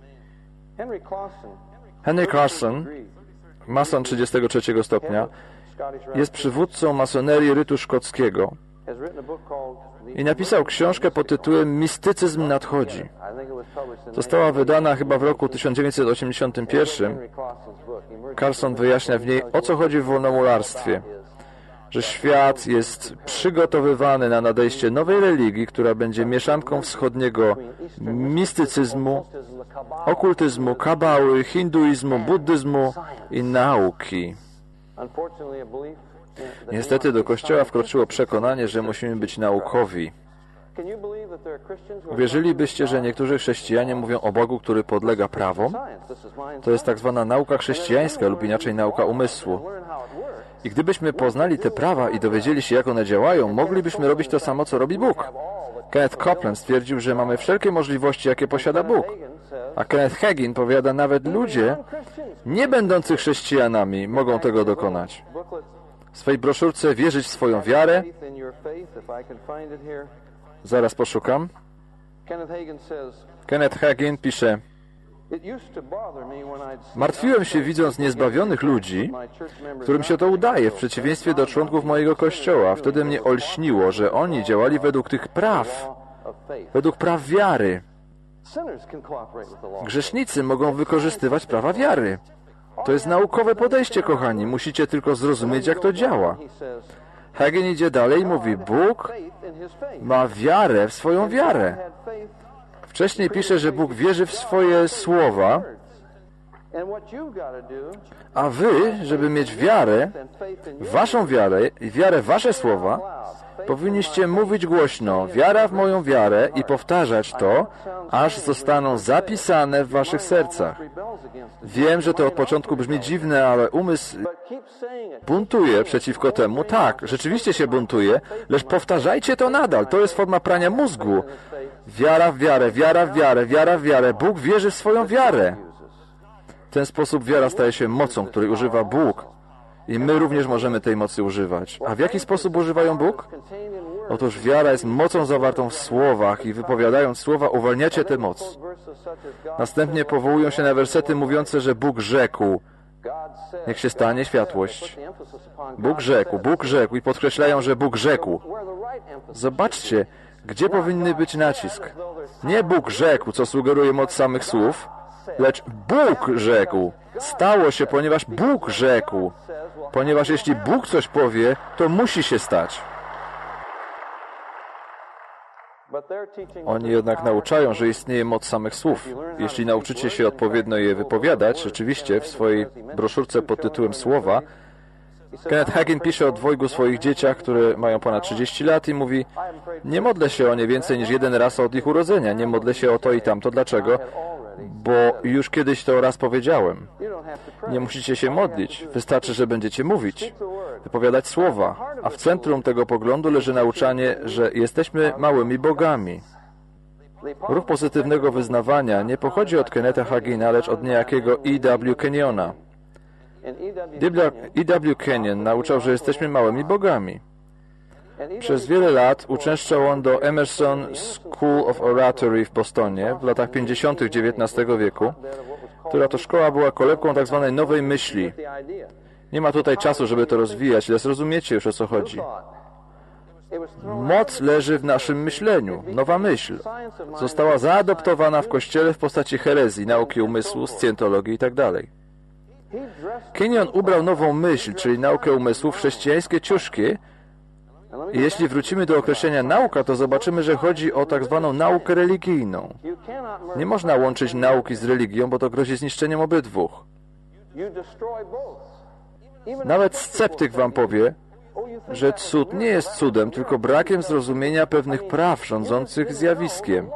Henry Clarkson, mason trzydziestego trzeciego stopnia, jest przywódcą masonerii rytu szkockiego i napisał książkę pod tytułem Mistycyzm nadchodzi. Została wydana chyba w roku tysiąc dziewięćset osiemdziesiątym pierwszym. Carson wyjaśnia w niej, o co chodzi w wolnomularstwie. Że świat jest przygotowywany na nadejście nowej religii, która będzie mieszanką wschodniego mistycyzmu, okultyzmu, kabały, hinduizmu, buddyzmu i nauki. Niestety do Kościoła wkroczyło przekonanie, że musimy być naukowi. Uwierzylibyście, że niektórzy chrześcijanie mówią o Bogu, który podlega prawom? To jest tak zwana nauka chrześcijańska lub inaczej nauka umysłu. I gdybyśmy poznali te prawa i dowiedzieli się, jak one działają, moglibyśmy robić to samo, co robi Bóg. Kenneth Copeland stwierdził, że mamy wszelkie możliwości, jakie posiada Bóg. A Kenneth Hagin powiada, nawet ludzie, nie będący chrześcijanami, mogą tego dokonać. W swej broszurce Wierzyć w swoją wiarę, zaraz poszukam, Kenneth Hagin pisze: martwiłem się, widząc niezbawionych ludzi, którym się to udaje, w przeciwieństwie do członków mojego Kościoła. Wtedy mnie olśniło, że oni działali według tych praw, według praw wiary. Grzesznicy mogą wykorzystywać prawa wiary. To jest naukowe podejście, kochani. Musicie tylko zrozumieć, jak to działa. Hagin idzie dalej i mówi, Bóg ma wiarę w swoją wiarę. Wcześniej pisze, że Bóg wierzy w swoje słowa, a wy, żeby mieć wiarę, waszą wiarę i wiarę w wasze słowa, powinniście mówić głośno, wiara w moją wiarę, i powtarzać to, aż zostaną zapisane w waszych sercach. Wiem, że to od początku brzmi dziwne, ale umysł buntuje przeciwko temu. Tak, rzeczywiście się buntuje, lecz powtarzajcie to nadal. To jest forma prania mózgu. Wiara w wiarę, wiara w wiarę, wiara w wiarę. Bóg wierzy w swoją wiarę. W ten sposób wiara staje się mocą, której używa Bóg. I my również możemy tej mocy używać. A w jaki sposób używają Bóg? Otóż wiara jest mocą zawartą w słowach i wypowiadając słowa uwalniacie tę moc. Następnie powołują się na wersety mówiące, że Bóg rzekł, niech się stanie światłość. Bóg rzekł, Bóg rzekł i podkreślają, że Bóg rzekł. Zobaczcie, gdzie powinny być nacisk. Nie Bóg rzekł, co sugeruje moc samych słów, lecz Bóg rzekł. Stało się, ponieważ Bóg rzekł. Ponieważ jeśli Bóg coś powie, to musi się stać. Oni jednak nauczają, że istnieje moc samych słów. Jeśli nauczycie się odpowiednio je wypowiadać, rzeczywiście w swojej broszurce pod tytułem Słowa, Kenneth Hagin pisze o dwojgu swoich dzieciach, które mają ponad trzydzieści lat i mówi, nie modlę się o nie więcej niż jeden raz od ich urodzenia. Nie modlę się o to i tamto. Dlaczego? Bo już kiedyś to raz powiedziałem. Nie musicie się modlić. Wystarczy, że będziecie mówić, wypowiadać słowa. A w centrum tego poglądu leży nauczanie, że jesteśmy małymi bogami. Ruch pozytywnego wyznawania nie pochodzi od Kennetha Hagina, lecz od niejakiego E W Kenyona. E W Kenyon nauczał, że jesteśmy małymi bogami. Przez wiele lat uczęszczał on do Emerson School of Oratory w Bostonie w latach pięćdziesiątych dziewiętnastego wieku, która to szkoła była kolebką tak zwanej nowej myśli. Nie ma tutaj czasu, żeby to rozwijać, ale zrozumiecie już, o co chodzi. Moc leży w naszym myśleniu. Nowa myśl została zaadoptowana w Kościele w postaci herezji, nauki umysłu, scjentologii itd. Kenyon ubrał nową myśl, czyli naukę umysłu, w chrześcijańskie ciuszki. I jeśli wrócimy do określenia nauka, to zobaczymy, że chodzi o tak zwaną naukę religijną. Nie można łączyć nauki z religią, bo to grozi zniszczeniem obydwóch. Nawet sceptyk wam powie, że cud nie jest cudem, tylko brakiem zrozumienia pewnych praw rządzących zjawiskiem.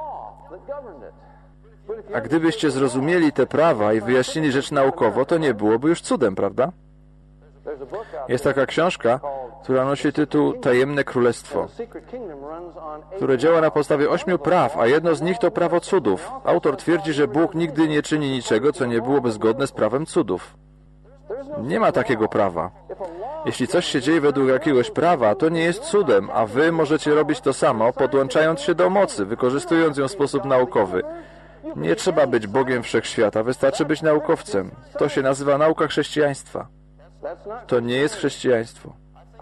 A gdybyście zrozumieli te prawa i wyjaśnili rzecz naukowo, to nie byłoby już cudem, prawda? Jest taka książka, która nosi tytuł Tajemne Królestwo, które działa na podstawie ośmiu praw, a jedno z nich to prawo cudów. Autor twierdzi, że Bóg nigdy nie czyni niczego, co nie byłoby zgodne z prawem cudów. Nie ma takiego prawa. Jeśli coś się dzieje według jakiegoś prawa, to nie jest cudem, a wy możecie robić to samo, podłączając się do mocy, wykorzystując ją w sposób naukowy. Nie trzeba być Bogiem Wszechświata, wystarczy być naukowcem. To się nazywa nauka chrześcijaństwa. To nie jest chrześcijaństwo.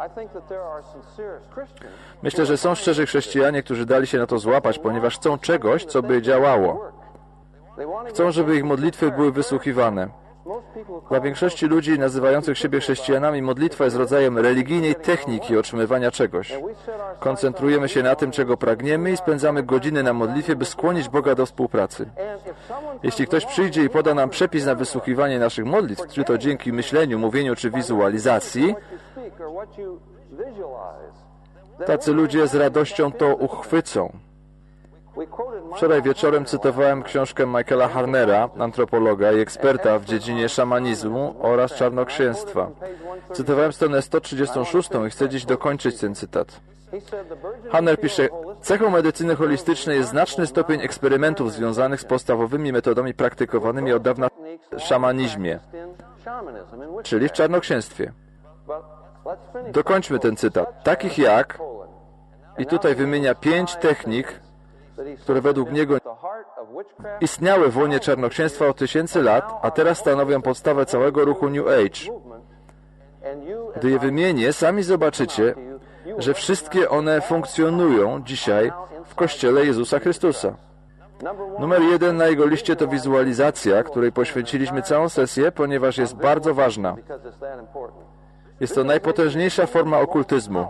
Myślę, że są szczerzy chrześcijanie, którzy dali się na to złapać, ponieważ chcą czegoś, co by działało. Chcą, żeby ich modlitwy były wysłuchiwane. Dla większości ludzi nazywających siebie chrześcijanami modlitwa jest rodzajem religijnej techniki otrzymywania czegoś. Koncentrujemy się na tym, czego pragniemy i spędzamy godziny na modlitwie, by skłonić Boga do współpracy. Jeśli ktoś przyjdzie i poda nam przepis na wysłuchiwanie naszych modlitw, czy to dzięki myśleniu, mówieniu, czy wizualizacji, tacy ludzie z radością to uchwycą. Wczoraj wieczorem cytowałem książkę Michaela Harnera, antropologa i eksperta w dziedzinie szamanizmu oraz czarnoksięstwa. Cytowałem stronę sto trzydziestą szóstą i chcę dziś dokończyć ten cytat. Harner pisze, cechą medycyny holistycznej jest znaczny stopień eksperymentów związanych z podstawowymi metodami praktykowanymi od dawna w szamanizmie, czyli w czarnoksięstwie. Dokończmy ten cytat. Takich jak, i tutaj wymienia pięć technik, które według niego istniały w łonie czarnoksięstwa od tysięcy lat, a teraz stanowią podstawę całego ruchu New Age. Gdy je wymienię, sami zobaczycie, że wszystkie one funkcjonują dzisiaj w Kościele Jezusa Chrystusa. Numer jeden na jego liście to wizualizacja, której poświęciliśmy całą sesję, ponieważ jest bardzo ważna. Jest to najpotężniejsza forma okultyzmu.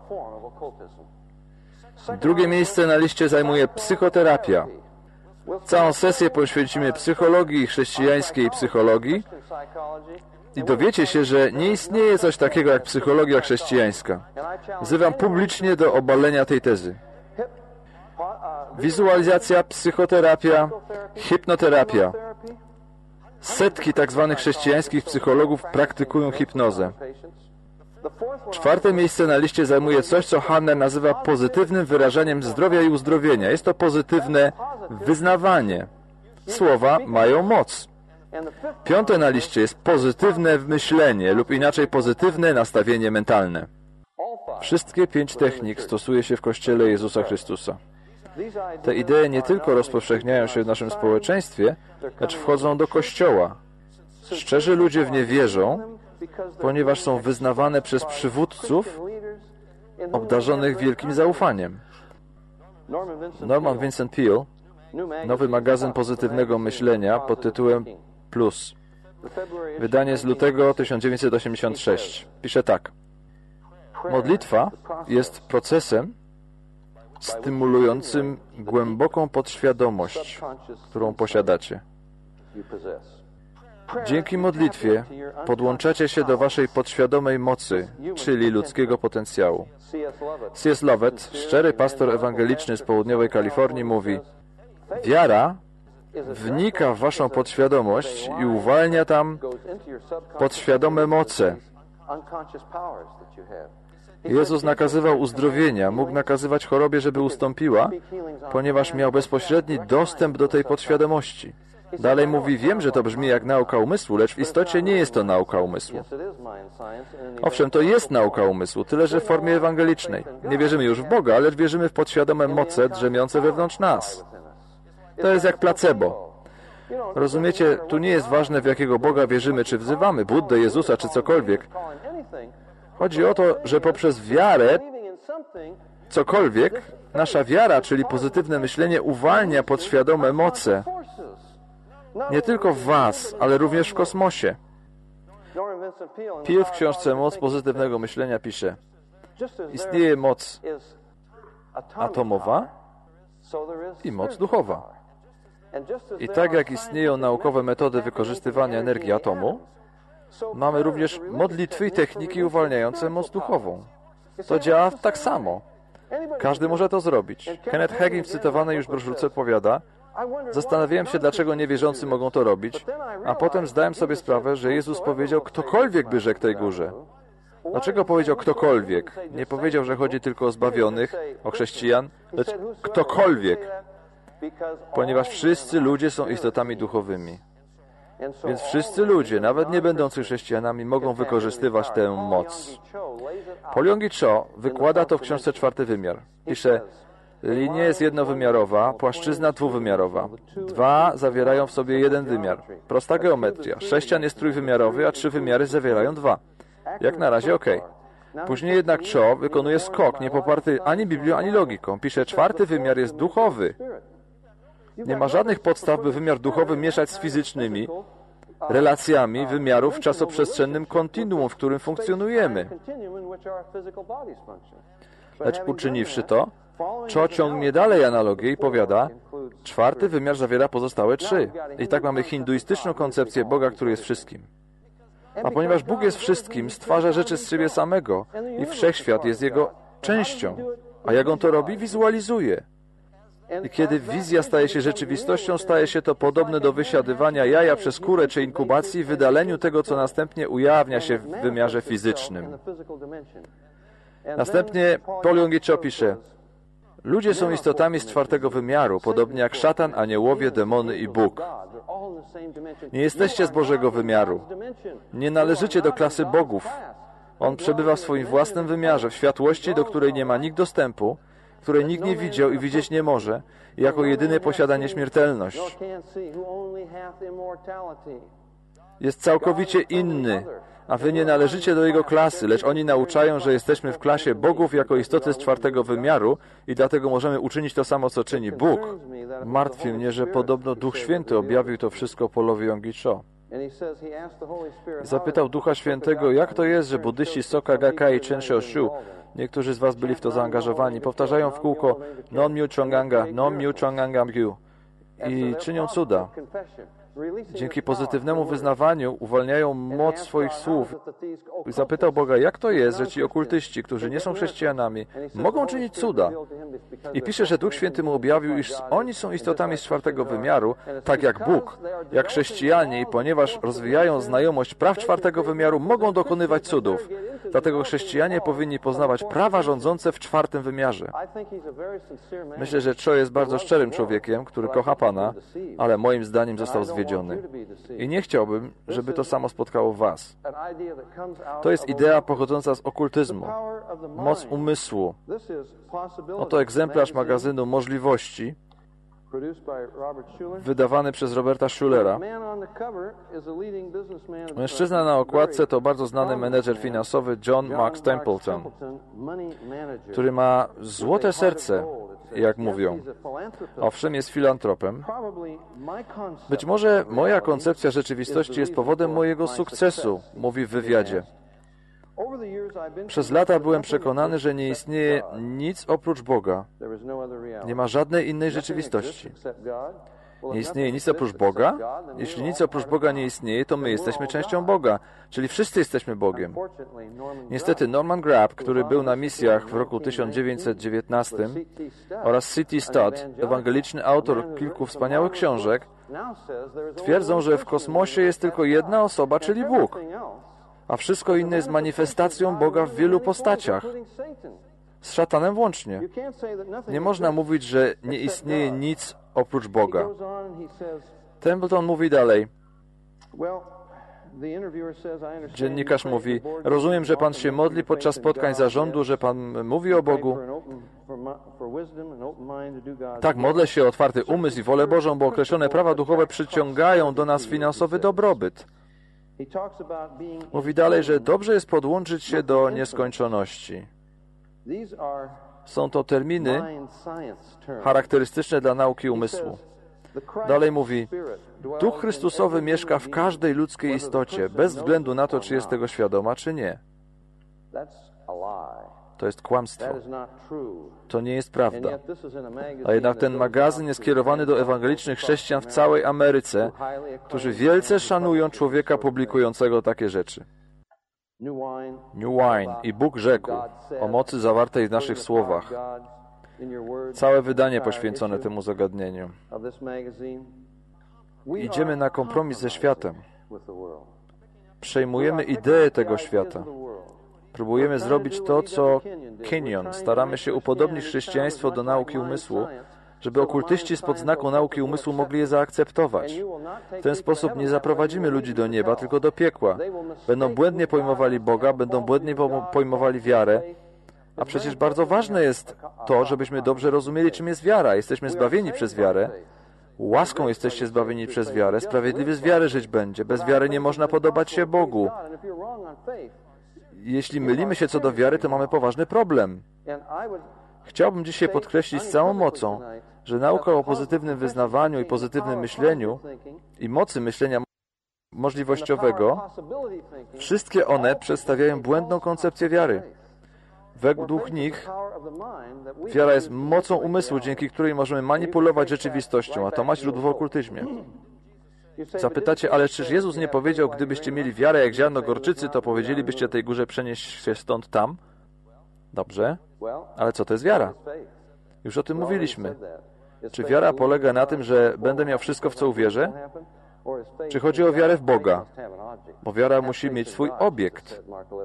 Drugie miejsce na liście zajmuje psychoterapia. Całą sesję poświęcimy psychologii, chrześcijańskiej psychologii i dowiecie się, że nie istnieje coś takiego jak psychologia chrześcijańska. Wzywam publicznie do obalenia tej tezy. Wizualizacja, psychoterapia, hipnoterapia. Setki tak zwanych chrześcijańskich psychologów praktykują hipnozę. Czwarte miejsce na liście zajmuje coś, co Harner nazywa pozytywnym wyrażaniem zdrowia i uzdrowienia. Jest to pozytywne wyznawanie. Słowa mają moc. Piąte na liście jest pozytywne myślenie lub inaczej pozytywne nastawienie mentalne. Wszystkie pięć technik stosuje się w Kościele Jezusa Chrystusa. Te idee nie tylko rozpowszechniają się w naszym społeczeństwie, lecz wchodzą do Kościoła. Szczerzy ludzie w nie wierzą, ponieważ są wyznawane przez przywódców obdarzonych wielkim zaufaniem. Norman Vincent Peale, nowy magazyn pozytywnego myślenia pod tytułem Plus. Wydanie z lutego tysiąc dziewięćset osiemdziesiątego szóstego. Pisze tak. Modlitwa jest procesem stymulującym głęboką podświadomość, którą posiadacie. Dzięki modlitwie podłączacie się do waszej podświadomej mocy, czyli ludzkiego potencjału. C S Lovett, szczery pastor ewangeliczny z południowej Kalifornii, mówi: wiara wnika w waszą podświadomość i uwalnia tam podświadome moce. Jezus nakazywał uzdrowienia, mógł nakazywać chorobie, żeby ustąpiła, ponieważ miał bezpośredni dostęp do tej podświadomości. Dalej mówi, wiem, że to brzmi jak nauka umysłu, lecz w istocie nie jest to nauka umysłu. Owszem, to jest nauka umysłu, tyle że w formie ewangelicznej. Nie wierzymy już w Boga, lecz wierzymy w podświadome moce drzemiące wewnątrz nas. To jest jak placebo. Rozumiecie, tu nie jest ważne, w jakiego Boga wierzymy, czy wzywamy, Buddę, Jezusa, czy cokolwiek. Chodzi o to, że poprzez wiarę, cokolwiek, nasza wiara, czyli pozytywne myślenie, uwalnia podświadome moce. Nie tylko w was, ale również w kosmosie. Peale w książce Moc pozytywnego myślenia pisze: istnieje moc atomowa i moc duchowa. I tak jak istnieją naukowe metody wykorzystywania energii atomu, mamy również modlitwy i techniki uwalniające moc duchową. To działa tak samo. Każdy może to zrobić. Kenneth Hagin w cytowanej już broszurce powiada: zastanawiałem się, dlaczego niewierzący mogą to robić, a potem zdałem sobie sprawę, że Jezus powiedział, ktokolwiek by rzekł tej górze. Dlaczego powiedział ktokolwiek? Nie powiedział, że chodzi tylko o zbawionych, o chrześcijan, lecz ktokolwiek, ponieważ wszyscy ludzie są istotami duchowymi. Więc wszyscy ludzie, nawet nie będący chrześcijanami, mogą wykorzystywać tę moc. Paul Yonggi Cho wykłada to w książce Czwarty Wymiar. Pisze: linia jest jednowymiarowa, płaszczyzna dwuwymiarowa. Dwa zawierają w sobie jeden wymiar. Prosta geometria. Sześcian jest trójwymiarowy, a trzy wymiary zawierają dwa. Jak na razie okej. Okay. Później jednak Cho wykonuje skok, nie poparty ani Biblią, ani logiką. Pisze: czwarty wymiar jest duchowy. Nie ma żadnych podstaw, by wymiar duchowy mieszać z fizycznymi relacjami wymiarów w czasoprzestrzennym kontinuum, w którym funkcjonujemy. Lecz uczyniwszy to, Cho ciągnie dalej analogię i powiada: czwarty wymiar zawiera pozostałe trzy. I tak mamy hinduistyczną koncepcję Boga, który jest wszystkim. A ponieważ Bóg jest wszystkim, stwarza rzeczy z siebie samego i wszechświat jest Jego częścią. A jak On to robi? Wizualizuje. I kiedy wizja staje się rzeczywistością, staje się to podobne do wysiadywania jaja przez kurę czy inkubacji, wydaleniu tego, co następnie ujawnia się w wymiarze fizycznym. Następnie Paul Yonggi-cho pisze: ludzie są istotami z czwartego wymiaru, podobnie jak szatan, aniołowie, demony i Bóg. Nie jesteście z Bożego wymiaru. Nie należycie do klasy bogów. On przebywa w swoim własnym wymiarze, w światłości, do której nie ma nikt dostępu, której nikt nie widział i widzieć nie może, i jako jedyny posiada nieśmiertelność. Jest całkowicie inny, a wy nie należycie do jego klasy, lecz oni nauczają, że jesteśmy w klasie bogów jako istoty z czwartego wymiaru i dlatego możemy uczynić to samo, co czyni Bóg. Martwi mnie, że podobno Duch Święty objawił to wszystko Paulowi Yonggi-cho. Zapytał Ducha Świętego, jak to jest, że buddyści Soka Gakkai i Chen Xiaoshu, niektórzy z was byli w to zaangażowani, powtarzają w kółko Non Myu Chonganga, Non Myu Chonganga Myu i czynią cuda. Dzięki pozytywnemu wyznawaniu uwalniają moc swoich słów. I zapytał Boga, jak to jest, że ci okultyści, którzy nie są chrześcijanami, mogą czynić cuda. I pisze, że Duch Święty mu objawił, iż oni są istotami z czwartego wymiaru, tak jak Bóg, jak chrześcijanie, i ponieważ rozwijają znajomość praw czwartego wymiaru, mogą dokonywać cudów. Dlatego chrześcijanie powinni poznawać prawa rządzące w czwartym wymiarze. Myślę, że Cho jest bardzo szczerym człowiekiem, który kocha Pana, ale moim zdaniem został zwiedziony. I nie chciałbym, żeby to samo spotkało was. To jest idea pochodząca z okultyzmu. Moc umysłu. Oto egzemplarz magazynu Możliwości, wydawany przez Roberta Schulera. Mężczyzna na okładce to bardzo znany menedżer finansowy John Mark Templeton, który ma złote serce, jak mówią. Owszem, jest filantropem. Być może moja koncepcja rzeczywistości jest powodem mojego sukcesu, mówi w wywiadzie. Przez lata byłem przekonany, że nie istnieje nic oprócz Boga. Nie ma żadnej innej rzeczywistości. Nie istnieje nic oprócz Boga? Jeśli nic oprócz Boga nie istnieje, to my jesteśmy częścią Boga, czyli wszyscy jesteśmy Bogiem. Niestety Norman Grapp, który był na misjach w roku tysiąc dziewięćset dziewiętnastym, oraz C T Studd, ewangeliczny autor kilku wspaniałych książek, twierdzą, że w kosmosie jest tylko jedna osoba, czyli Bóg, a wszystko inne jest manifestacją Boga w wielu postaciach, z szatanem włącznie. Nie można mówić, że nie istnieje nic oprócz Boga. Templeton mówi dalej. Dziennikarz mówi, rozumiem, że Pan się modli podczas spotkań zarządu, że Pan mówi o Bogu. Tak, modlę się o otwarty umysł i wolę Bożą, bo określone prawa duchowe przyciągają do nas finansowy dobrobyt. Mówi dalej, że dobrze jest podłączyć się do nieskończoności. Są to terminy charakterystyczne dla nauki umysłu. Dalej mówi, Duch Chrystusowy mieszka w każdej ludzkiej istocie, bez względu na to, czy jest tego świadoma, czy nie. To jest kłamstwo. To nie jest prawda. A jednak ten magazyn jest kierowany do ewangelicznych chrześcijan w całej Ameryce, którzy wielce szanują człowieka publikującego takie rzeczy. New Wine i Bóg rzekł o mocy zawartej w naszych słowach. Całe wydanie poświęcone temu zagadnieniu. Idziemy na kompromis ze światem. Przejmujemy ideę tego świata. Próbujemy zrobić to, co Kenyon. Staramy się upodobnić chrześcijaństwo do nauki umysłu, żeby okultyści spod znaku nauki umysłu mogli je zaakceptować. W ten sposób nie zaprowadzimy ludzi do nieba, tylko do piekła. Będą błędnie pojmowali Boga, będą błędnie pojmowali wiarę, a przecież bardzo ważne jest to, żebyśmy dobrze rozumieli, czym jest wiara. Jesteśmy zbawieni przez wiarę. Łaską jesteście zbawieni przez wiarę. Sprawiedliwy z wiary żyć będzie. Bez wiary nie można podobać się Bogu. Jeśli mylimy się co do wiary, to mamy poważny problem. Chciałbym dzisiaj podkreślić z całą mocą, że nauka o pozytywnym wyznawaniu i pozytywnym myśleniu i mocy myślenia możliwościowego, wszystkie one przedstawiają błędną koncepcję wiary. Według nich wiara jest mocą umysłu, dzięki której możemy manipulować rzeczywistością, a to ma źródło w okultyzmie. Zapytacie, ale czyż Jezus nie powiedział, gdybyście mieli wiarę jak ziarno gorczycy, to powiedzielibyście tej górze przenieść się stąd tam? Dobrze, ale co to jest wiara? Już o tym mówiliśmy. Czy wiara polega na tym, że będę miał wszystko, w co uwierzę? Czy chodzi o wiarę w Boga? Bo wiara musi mieć swój obiekt.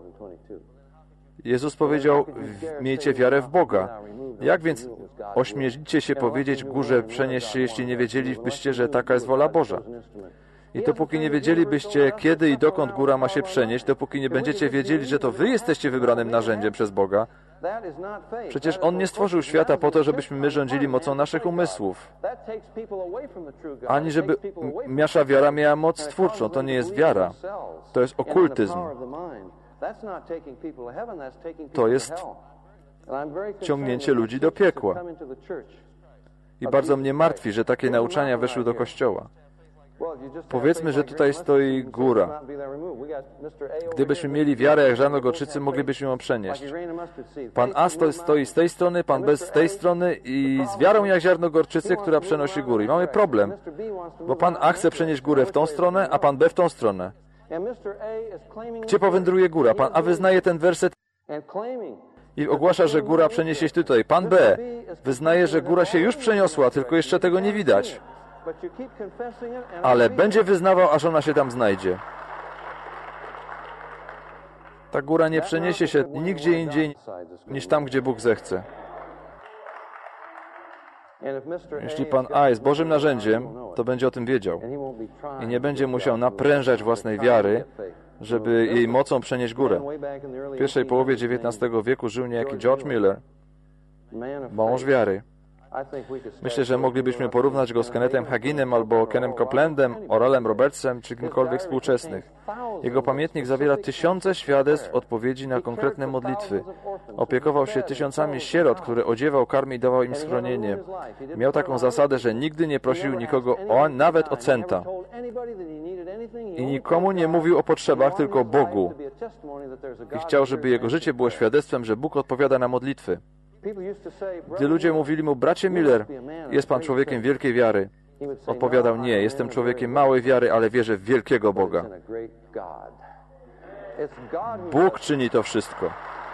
Jezus powiedział, miejcie wiarę w Boga. Jak więc ośmielicie się powiedzieć górze, przenieść się, jeśli nie wiedzielibyście, że taka jest wola Boża? I dopóki nie wiedzielibyście, kiedy i dokąd góra ma się przenieść, dopóki nie będziecie wiedzieli, że to wy jesteście wybranym narzędziem przez Boga, przecież On nie stworzył świata po to, żebyśmy my rządzili mocą naszych umysłów, ani żeby nasza wiara miała moc stwórczą. To nie jest wiara. To jest okultyzm. To jest ciągnięcie ludzi do piekła. I bardzo mnie martwi, że takie nauczania weszły do Kościoła. Powiedzmy, że tutaj stoi góra. Gdybyśmy mieli wiarę jak ziarno gorczycy, moglibyśmy ją przenieść. Pan A stoi z tej strony, pan B z tej strony i z wiarą jak ziarno gorczycy, która przenosi góry. I mamy problem, bo pan A chce przenieść górę w tą stronę, a pan B w tą stronę. Gdzie powędruje góra? Pan A wyznaje ten werset i ogłasza, że góra przeniesie się tutaj. Pan B wyznaje, że góra się już przeniosła, tylko jeszcze tego nie widać. Ale będzie wyznawał, aż ona się tam znajdzie. Ta góra nie przeniesie się nigdzie indziej niż tam, gdzie Bóg zechce. Jeśli pan A jest Bożym narzędziem, to będzie o tym wiedział. I nie będzie musiał naprężać własnej wiary, żeby jej mocą przenieść górę. W pierwszej połowie dziewiętnastego wieku żył niejaki George Miller, mąż wiary. Myślę, że moglibyśmy porównać go z Kennethem Haginem albo Kenem Copelandem, Oralem Robertsem czy kimkolwiek współczesnych. Jego pamiętnik zawiera tysiące świadectw odpowiedzi na konkretne modlitwy. Opiekował się tysiącami sierot, które odziewał, karmił i dawał im schronienie. Miał taką zasadę, że nigdy nie prosił nikogo o, nawet o centa. I nikomu nie mówił o potrzebach, tylko Bogu. I chciał, żeby jego życie było świadectwem, że Bóg odpowiada na modlitwy. Gdy ludzie mówili mu, bracie Miller, jest pan człowiekiem wielkiej wiary, odpowiadał, nie, jestem człowiekiem małej wiary, ale wierzę w wielkiego Boga. Bóg czyni to wszystko.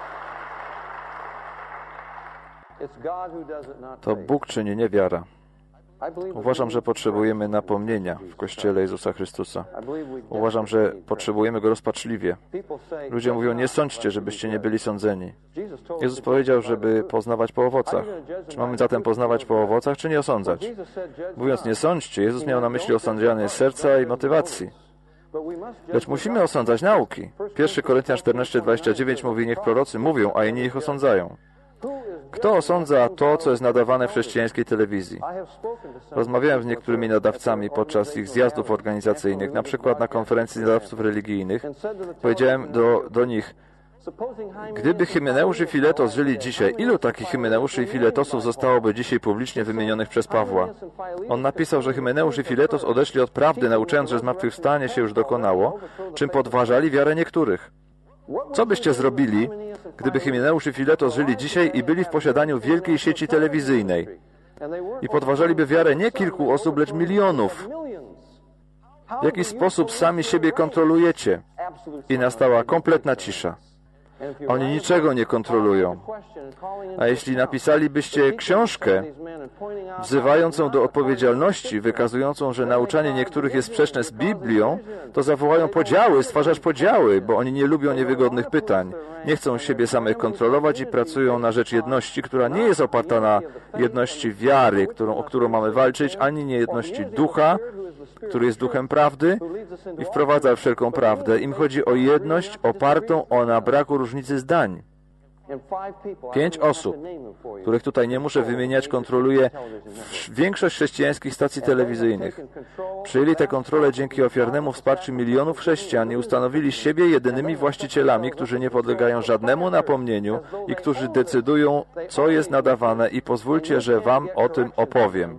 To Bóg czyni, nie wiara. Uważam, że potrzebujemy napomnienia w Kościele Jezusa Chrystusa. Uważam, że potrzebujemy go rozpaczliwie. Ludzie mówią, nie sądźcie, żebyście nie byli sądzeni. Jezus powiedział, żeby poznawać po owocach. Czy mamy zatem poznawać po owocach, czy nie osądzać? Mówiąc, nie sądźcie, Jezus miał na myśli osądzanie serca i motywacji. Lecz musimy osądzać nauki. pierwszy Koryntian czternaście, dwadzieścia dziewięć mówi, niech prorocy mówią, a inni ich osądzają. Kto osądza to, co jest nadawane w chrześcijańskiej telewizji? Rozmawiałem z niektórymi nadawcami podczas ich zjazdów organizacyjnych, na przykład na konferencji nadawców religijnych. Powiedziałem do, do nich, gdyby Hymeneusz i Filetos żyli dzisiaj, ilu takich Hymeneuszy i Filetosów zostałoby dzisiaj publicznie wymienionych przez Pawła? On napisał, że Hymeneusz i Filetos odeszli od prawdy, nauczając, że zmartwychwstanie się już dokonało, czym podważali wiarę niektórych. Co byście zrobili, gdyby Hymeneusz i Filetos żyli dzisiaj i byli w posiadaniu wielkiej sieci telewizyjnej i podważaliby wiarę nie kilku osób, lecz milionów? W jaki sposób sami siebie kontrolujecie? I nastała kompletna cisza. Oni niczego nie kontrolują. A jeśli napisalibyście książkę wzywającą do odpowiedzialności, wykazującą, że nauczanie niektórych jest sprzeczne z Biblią, to zawołają podziały, stwarzasz podziały, bo oni nie lubią niewygodnych pytań. Nie chcą siebie samych kontrolować i pracują na rzecz jedności, która nie jest oparta na jedności wiary, którą, o którą mamy walczyć, ani nie jedności ducha, który jest duchem prawdy i wprowadza wszelką prawdę. Im chodzi o jedność opartą o na braku różnicy zdań. Pięć osób, których tutaj nie muszę wymieniać, kontroluje większość chrześcijańskich stacji telewizyjnych. Przyjęli tę kontrolę dzięki ofiarnemu wsparciu milionów chrześcijan i ustanowili siebie jedynymi właścicielami, którzy nie podlegają żadnemu napomnieniu i którzy decydują, co jest nadawane, i pozwólcie, że wam o tym opowiem.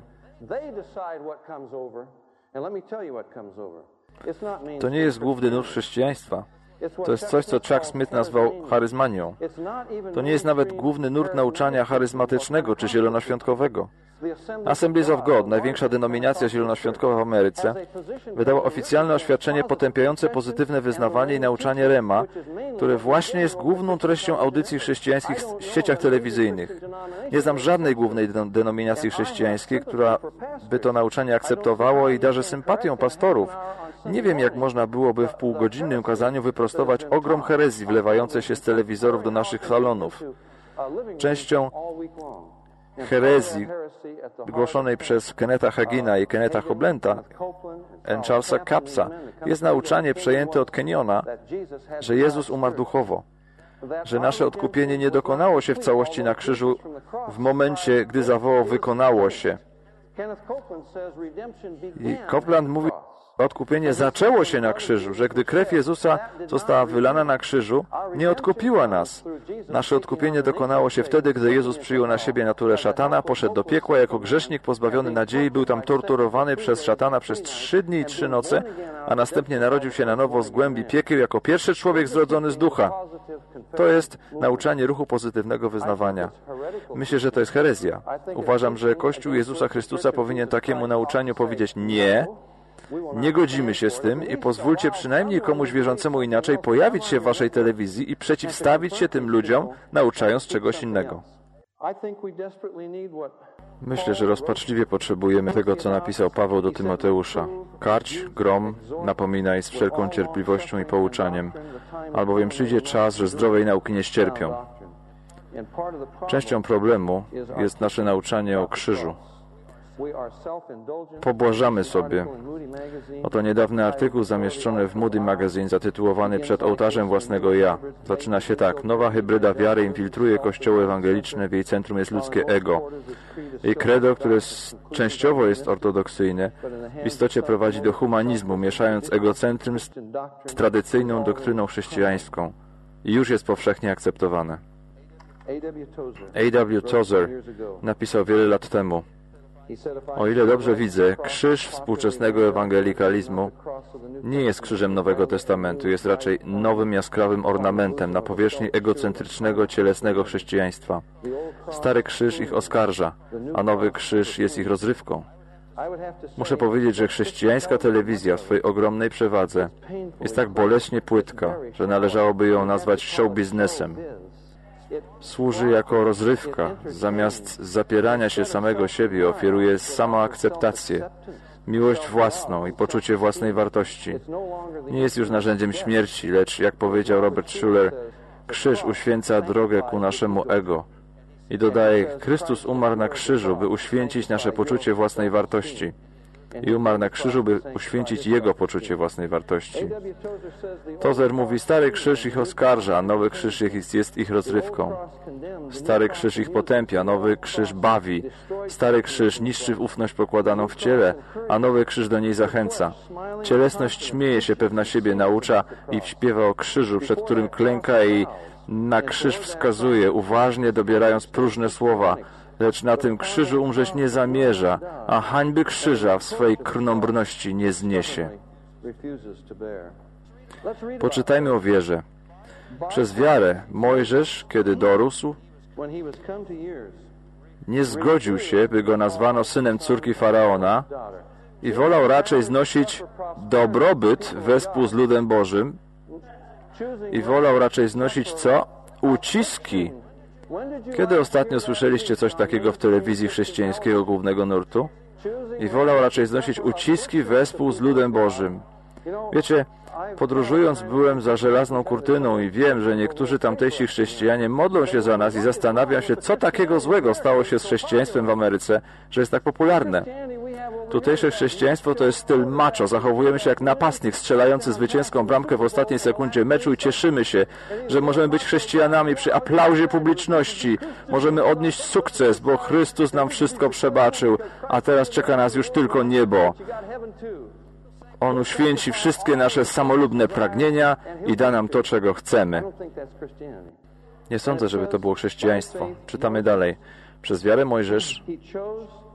To nie jest główny nurt chrześcijaństwa. To jest coś, co Chuck Smith nazwał charyzmanią. To nie jest nawet główny nurt nauczania charyzmatycznego czy zielonoświątkowego. Assemblies of God, największa denominacja zielonoświątkowa w Ameryce, wydała oficjalne oświadczenie potępiające pozytywne wyznawanie i nauczanie Rema, które właśnie jest główną treścią audycji chrześcijańskich w sieciach telewizyjnych. Nie znam żadnej głównej denominacji chrześcijańskiej, która by to nauczanie akceptowało i darzy sympatią pastorów. Nie wiem, jak można byłoby w półgodzinnym kazaniu wyprostować ogrom herezji wlewającej się z telewizorów do naszych salonów. Częścią herezji głoszonej przez Kennetha Hagina i Kennetha Copeland'a i Charlesa Cappsa jest nauczanie przejęte od Kenyona, że Jezus umarł duchowo, że nasze odkupienie nie dokonało się w całości na krzyżu w momencie, gdy zawołał wykonało się. I Copeland mówi, odkupienie zaczęło się na krzyżu, że gdy krew Jezusa została wylana na krzyżu, nie odkupiła nas. Nasze odkupienie dokonało się wtedy, gdy Jezus przyjął na siebie naturę szatana, poszedł do piekła jako grzesznik pozbawiony nadziei, był tam torturowany przez szatana przez trzy dni i trzy noce, a następnie narodził się na nowo z głębi piekieł jako pierwszy człowiek zrodzony z ducha. To jest nauczanie ruchu pozytywnego wyznawania. Myślę, że to jest herezja. Uważam, że Kościół Jezusa Chrystusa powinien takiemu nauczaniu powiedzieć nie, nie godzimy się z tym i pozwólcie przynajmniej komuś wierzącemu inaczej pojawić się w waszej telewizji i przeciwstawić się tym ludziom, nauczając czegoś innego. Myślę, że rozpaczliwie potrzebujemy tego, co napisał Paweł do Tymoteusza. Karć, grom, napominaj z wszelką cierpliwością i pouczaniem, albowiem przyjdzie czas, że zdrowej nauki nie ścierpią. Częścią problemu jest nasze nauczanie o krzyżu. Pobłażamy sobie. Oto niedawny artykuł zamieszczony w Moody Magazine zatytułowany Przed ołtarzem własnego ja. Zaczyna się tak. Nowa hybryda wiary infiltruje kościoły ewangeliczne, w jej centrum jest ludzkie ego. Jej credo, które częściowo jest ortodoksyjne, w istocie prowadzi do humanizmu, mieszając egocentryzm z, z tradycyjną doktryną chrześcijańską. I już jest powszechnie akceptowane. A W Tozer napisał wiele lat temu: o ile dobrze widzę, krzyż współczesnego ewangelikalizmu nie jest krzyżem Nowego Testamentu, jest raczej nowym jaskrawym ornamentem na powierzchni egocentrycznego, cielesnego chrześcijaństwa. Stary krzyż ich oskarża, a nowy krzyż jest ich rozrywką. Muszę powiedzieć, że chrześcijańska telewizja w swojej ogromnej przewadze jest tak boleśnie płytka, że należałoby ją nazwać show biznesem. Służy jako rozrywka, zamiast zapierania się samego siebie oferuje samoakceptację, miłość własną i poczucie własnej wartości. Nie jest już narzędziem śmierci, lecz, jak powiedział Robert Schuller, krzyż uświęca drogę ku naszemu ego. I dodaje, Chrystus umarł na krzyżu, by uświęcić nasze poczucie własnej wartości. I umarł na krzyżu, by uświęcić Jego poczucie własnej wartości. Tozer mówi, stary krzyż ich oskarża, a nowy krzyż jest, jest ich rozrywką. Stary krzyż ich potępia, nowy krzyż bawi. Stary krzyż niszczy ufność pokładaną w ciele, a nowy krzyż do niej zachęca. Cielesność śmieje się pewna siebie, naucza i śpiewa o krzyżu, przed którym klęka i na krzyż wskazuje, uważnie dobierając próżne słowa. Lecz na tym krzyżu umrzeć nie zamierza, a hańby krzyża w swej krnąbrności nie zniesie. Poczytajmy o wierze. Przez wiarę Mojżesz, kiedy dorósł, nie zgodził się, by go nazwano synem córki Faraona i wolał raczej znosić dobrobyt wespół z ludem Bożym i wolał raczej znosić co? Uciski. Kiedy ostatnio słyszeliście coś takiego w telewizji chrześcijańskiego głównego nurtu? I wolał raczej znosić uciski wespół z ludem Bożym. Wiecie, podróżując byłem za żelazną kurtyną i wiem, że niektórzy tamtejsi chrześcijanie modlą się za nas i zastanawiam się, co takiego złego stało się z chrześcijaństwem w Ameryce, że jest tak popularne. Tutejsze chrześcijaństwo to jest styl macho. Zachowujemy się jak napastnik strzelający zwycięską bramkę w ostatniej sekundzie meczu i cieszymy się, że możemy być chrześcijanami przy aplauzie publiczności. Możemy odnieść sukces, bo Chrystus nam wszystko przebaczył, a teraz czeka nas już tylko niebo. On uświęci wszystkie nasze samolubne pragnienia i da nam to, czego chcemy. Nie sądzę, żeby to było chrześcijaństwo. Czytamy dalej. Przez wiarę Mojżesz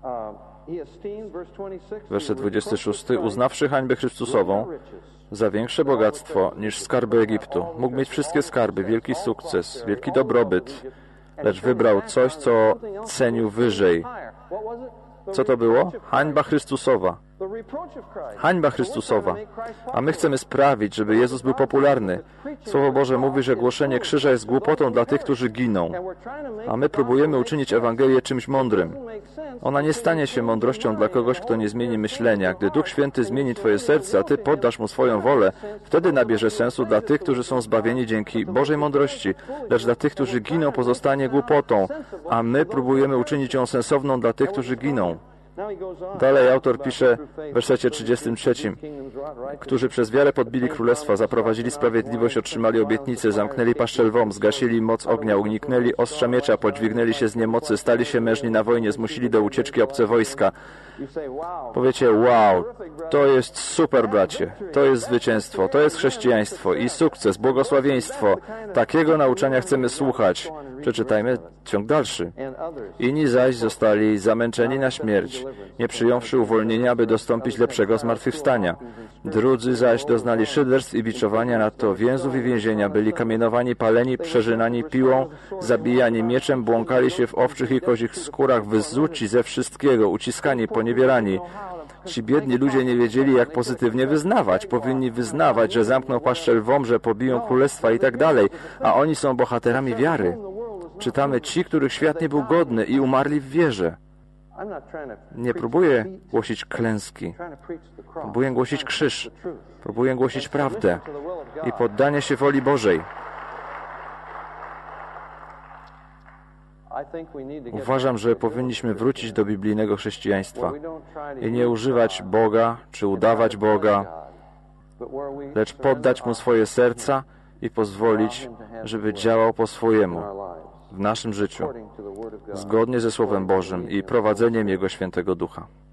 Werset dwudziesty szósty. Uznawszy hańbę Chrystusową za większe bogactwo niż skarby Egiptu. Mógł mieć wszystkie skarby, wielki sukces, wielki dobrobyt, lecz wybrał coś, co cenił wyżej. Co to było? Hańba Chrystusowa. Hańba Chrystusowa. A my chcemy sprawić, żeby Jezus był popularny. Słowo Boże mówi, że głoszenie krzyża jest głupotą dla tych, którzy giną. A my próbujemy uczynić Ewangelię czymś mądrym. Ona nie stanie się mądrością dla kogoś, kto nie zmieni myślenia. Gdy Duch Święty zmieni Twoje serce, a Ty poddasz Mu swoją wolę, wtedy nabierze sensu dla tych, którzy są zbawieni dzięki Bożej mądrości. Lecz dla tych, którzy giną, pozostanie głupotą. A my próbujemy uczynić ją sensowną dla tych, którzy giną. Dalej autor pisze w wersecie trzydziestym trzecim. Którzy przez wiarę podbili królestwa, zaprowadzili sprawiedliwość, otrzymali obietnice, zamknęli paszczę lwom, zgasili moc ognia, uniknęli ostrza miecza, podźwignęli się z niemocy, stali się mężni na wojnie, zmusili do ucieczki obce wojska. Powiecie, wow, to jest super, bracie, to jest zwycięstwo, to jest chrześcijaństwo i sukces, błogosławieństwo. Takiego nauczania chcemy słuchać. Przeczytajmy ciąg dalszy. Inni zaś zostali zamęczeni na śmierć, nie przyjąwszy uwolnienia, aby dostąpić lepszego zmartwychwstania. Drudzy zaś doznali szyderstw i biczowania, nadto więzów i więzienia, byli kamienowani, paleni, przeżynani piłą, zabijani mieczem, błąkali się w owczych i kozich skórach, wyzuci ze wszystkiego, uciskani, poniewierani. Ci biedni ludzie nie wiedzieli, jak pozytywnie wyznawać. Powinni wyznawać, że zamkną paszczę lwom, że pobiją królestwa i tak dalej, a oni są bohaterami wiary. Czytamy, ci, których świat nie był godny i umarli w wierze. Nie próbuję głosić klęski. Próbuję głosić krzyż. Próbuję głosić prawdę i poddanie się woli Bożej. Uważam, że powinniśmy wrócić do biblijnego chrześcijaństwa i nie używać Boga, czy udawać Boga, lecz poddać Mu swoje serca i pozwolić, żeby działał po swojemu w naszym życiu, zgodnie ze Słowem Bożym i prowadzeniem Jego Świętego Ducha.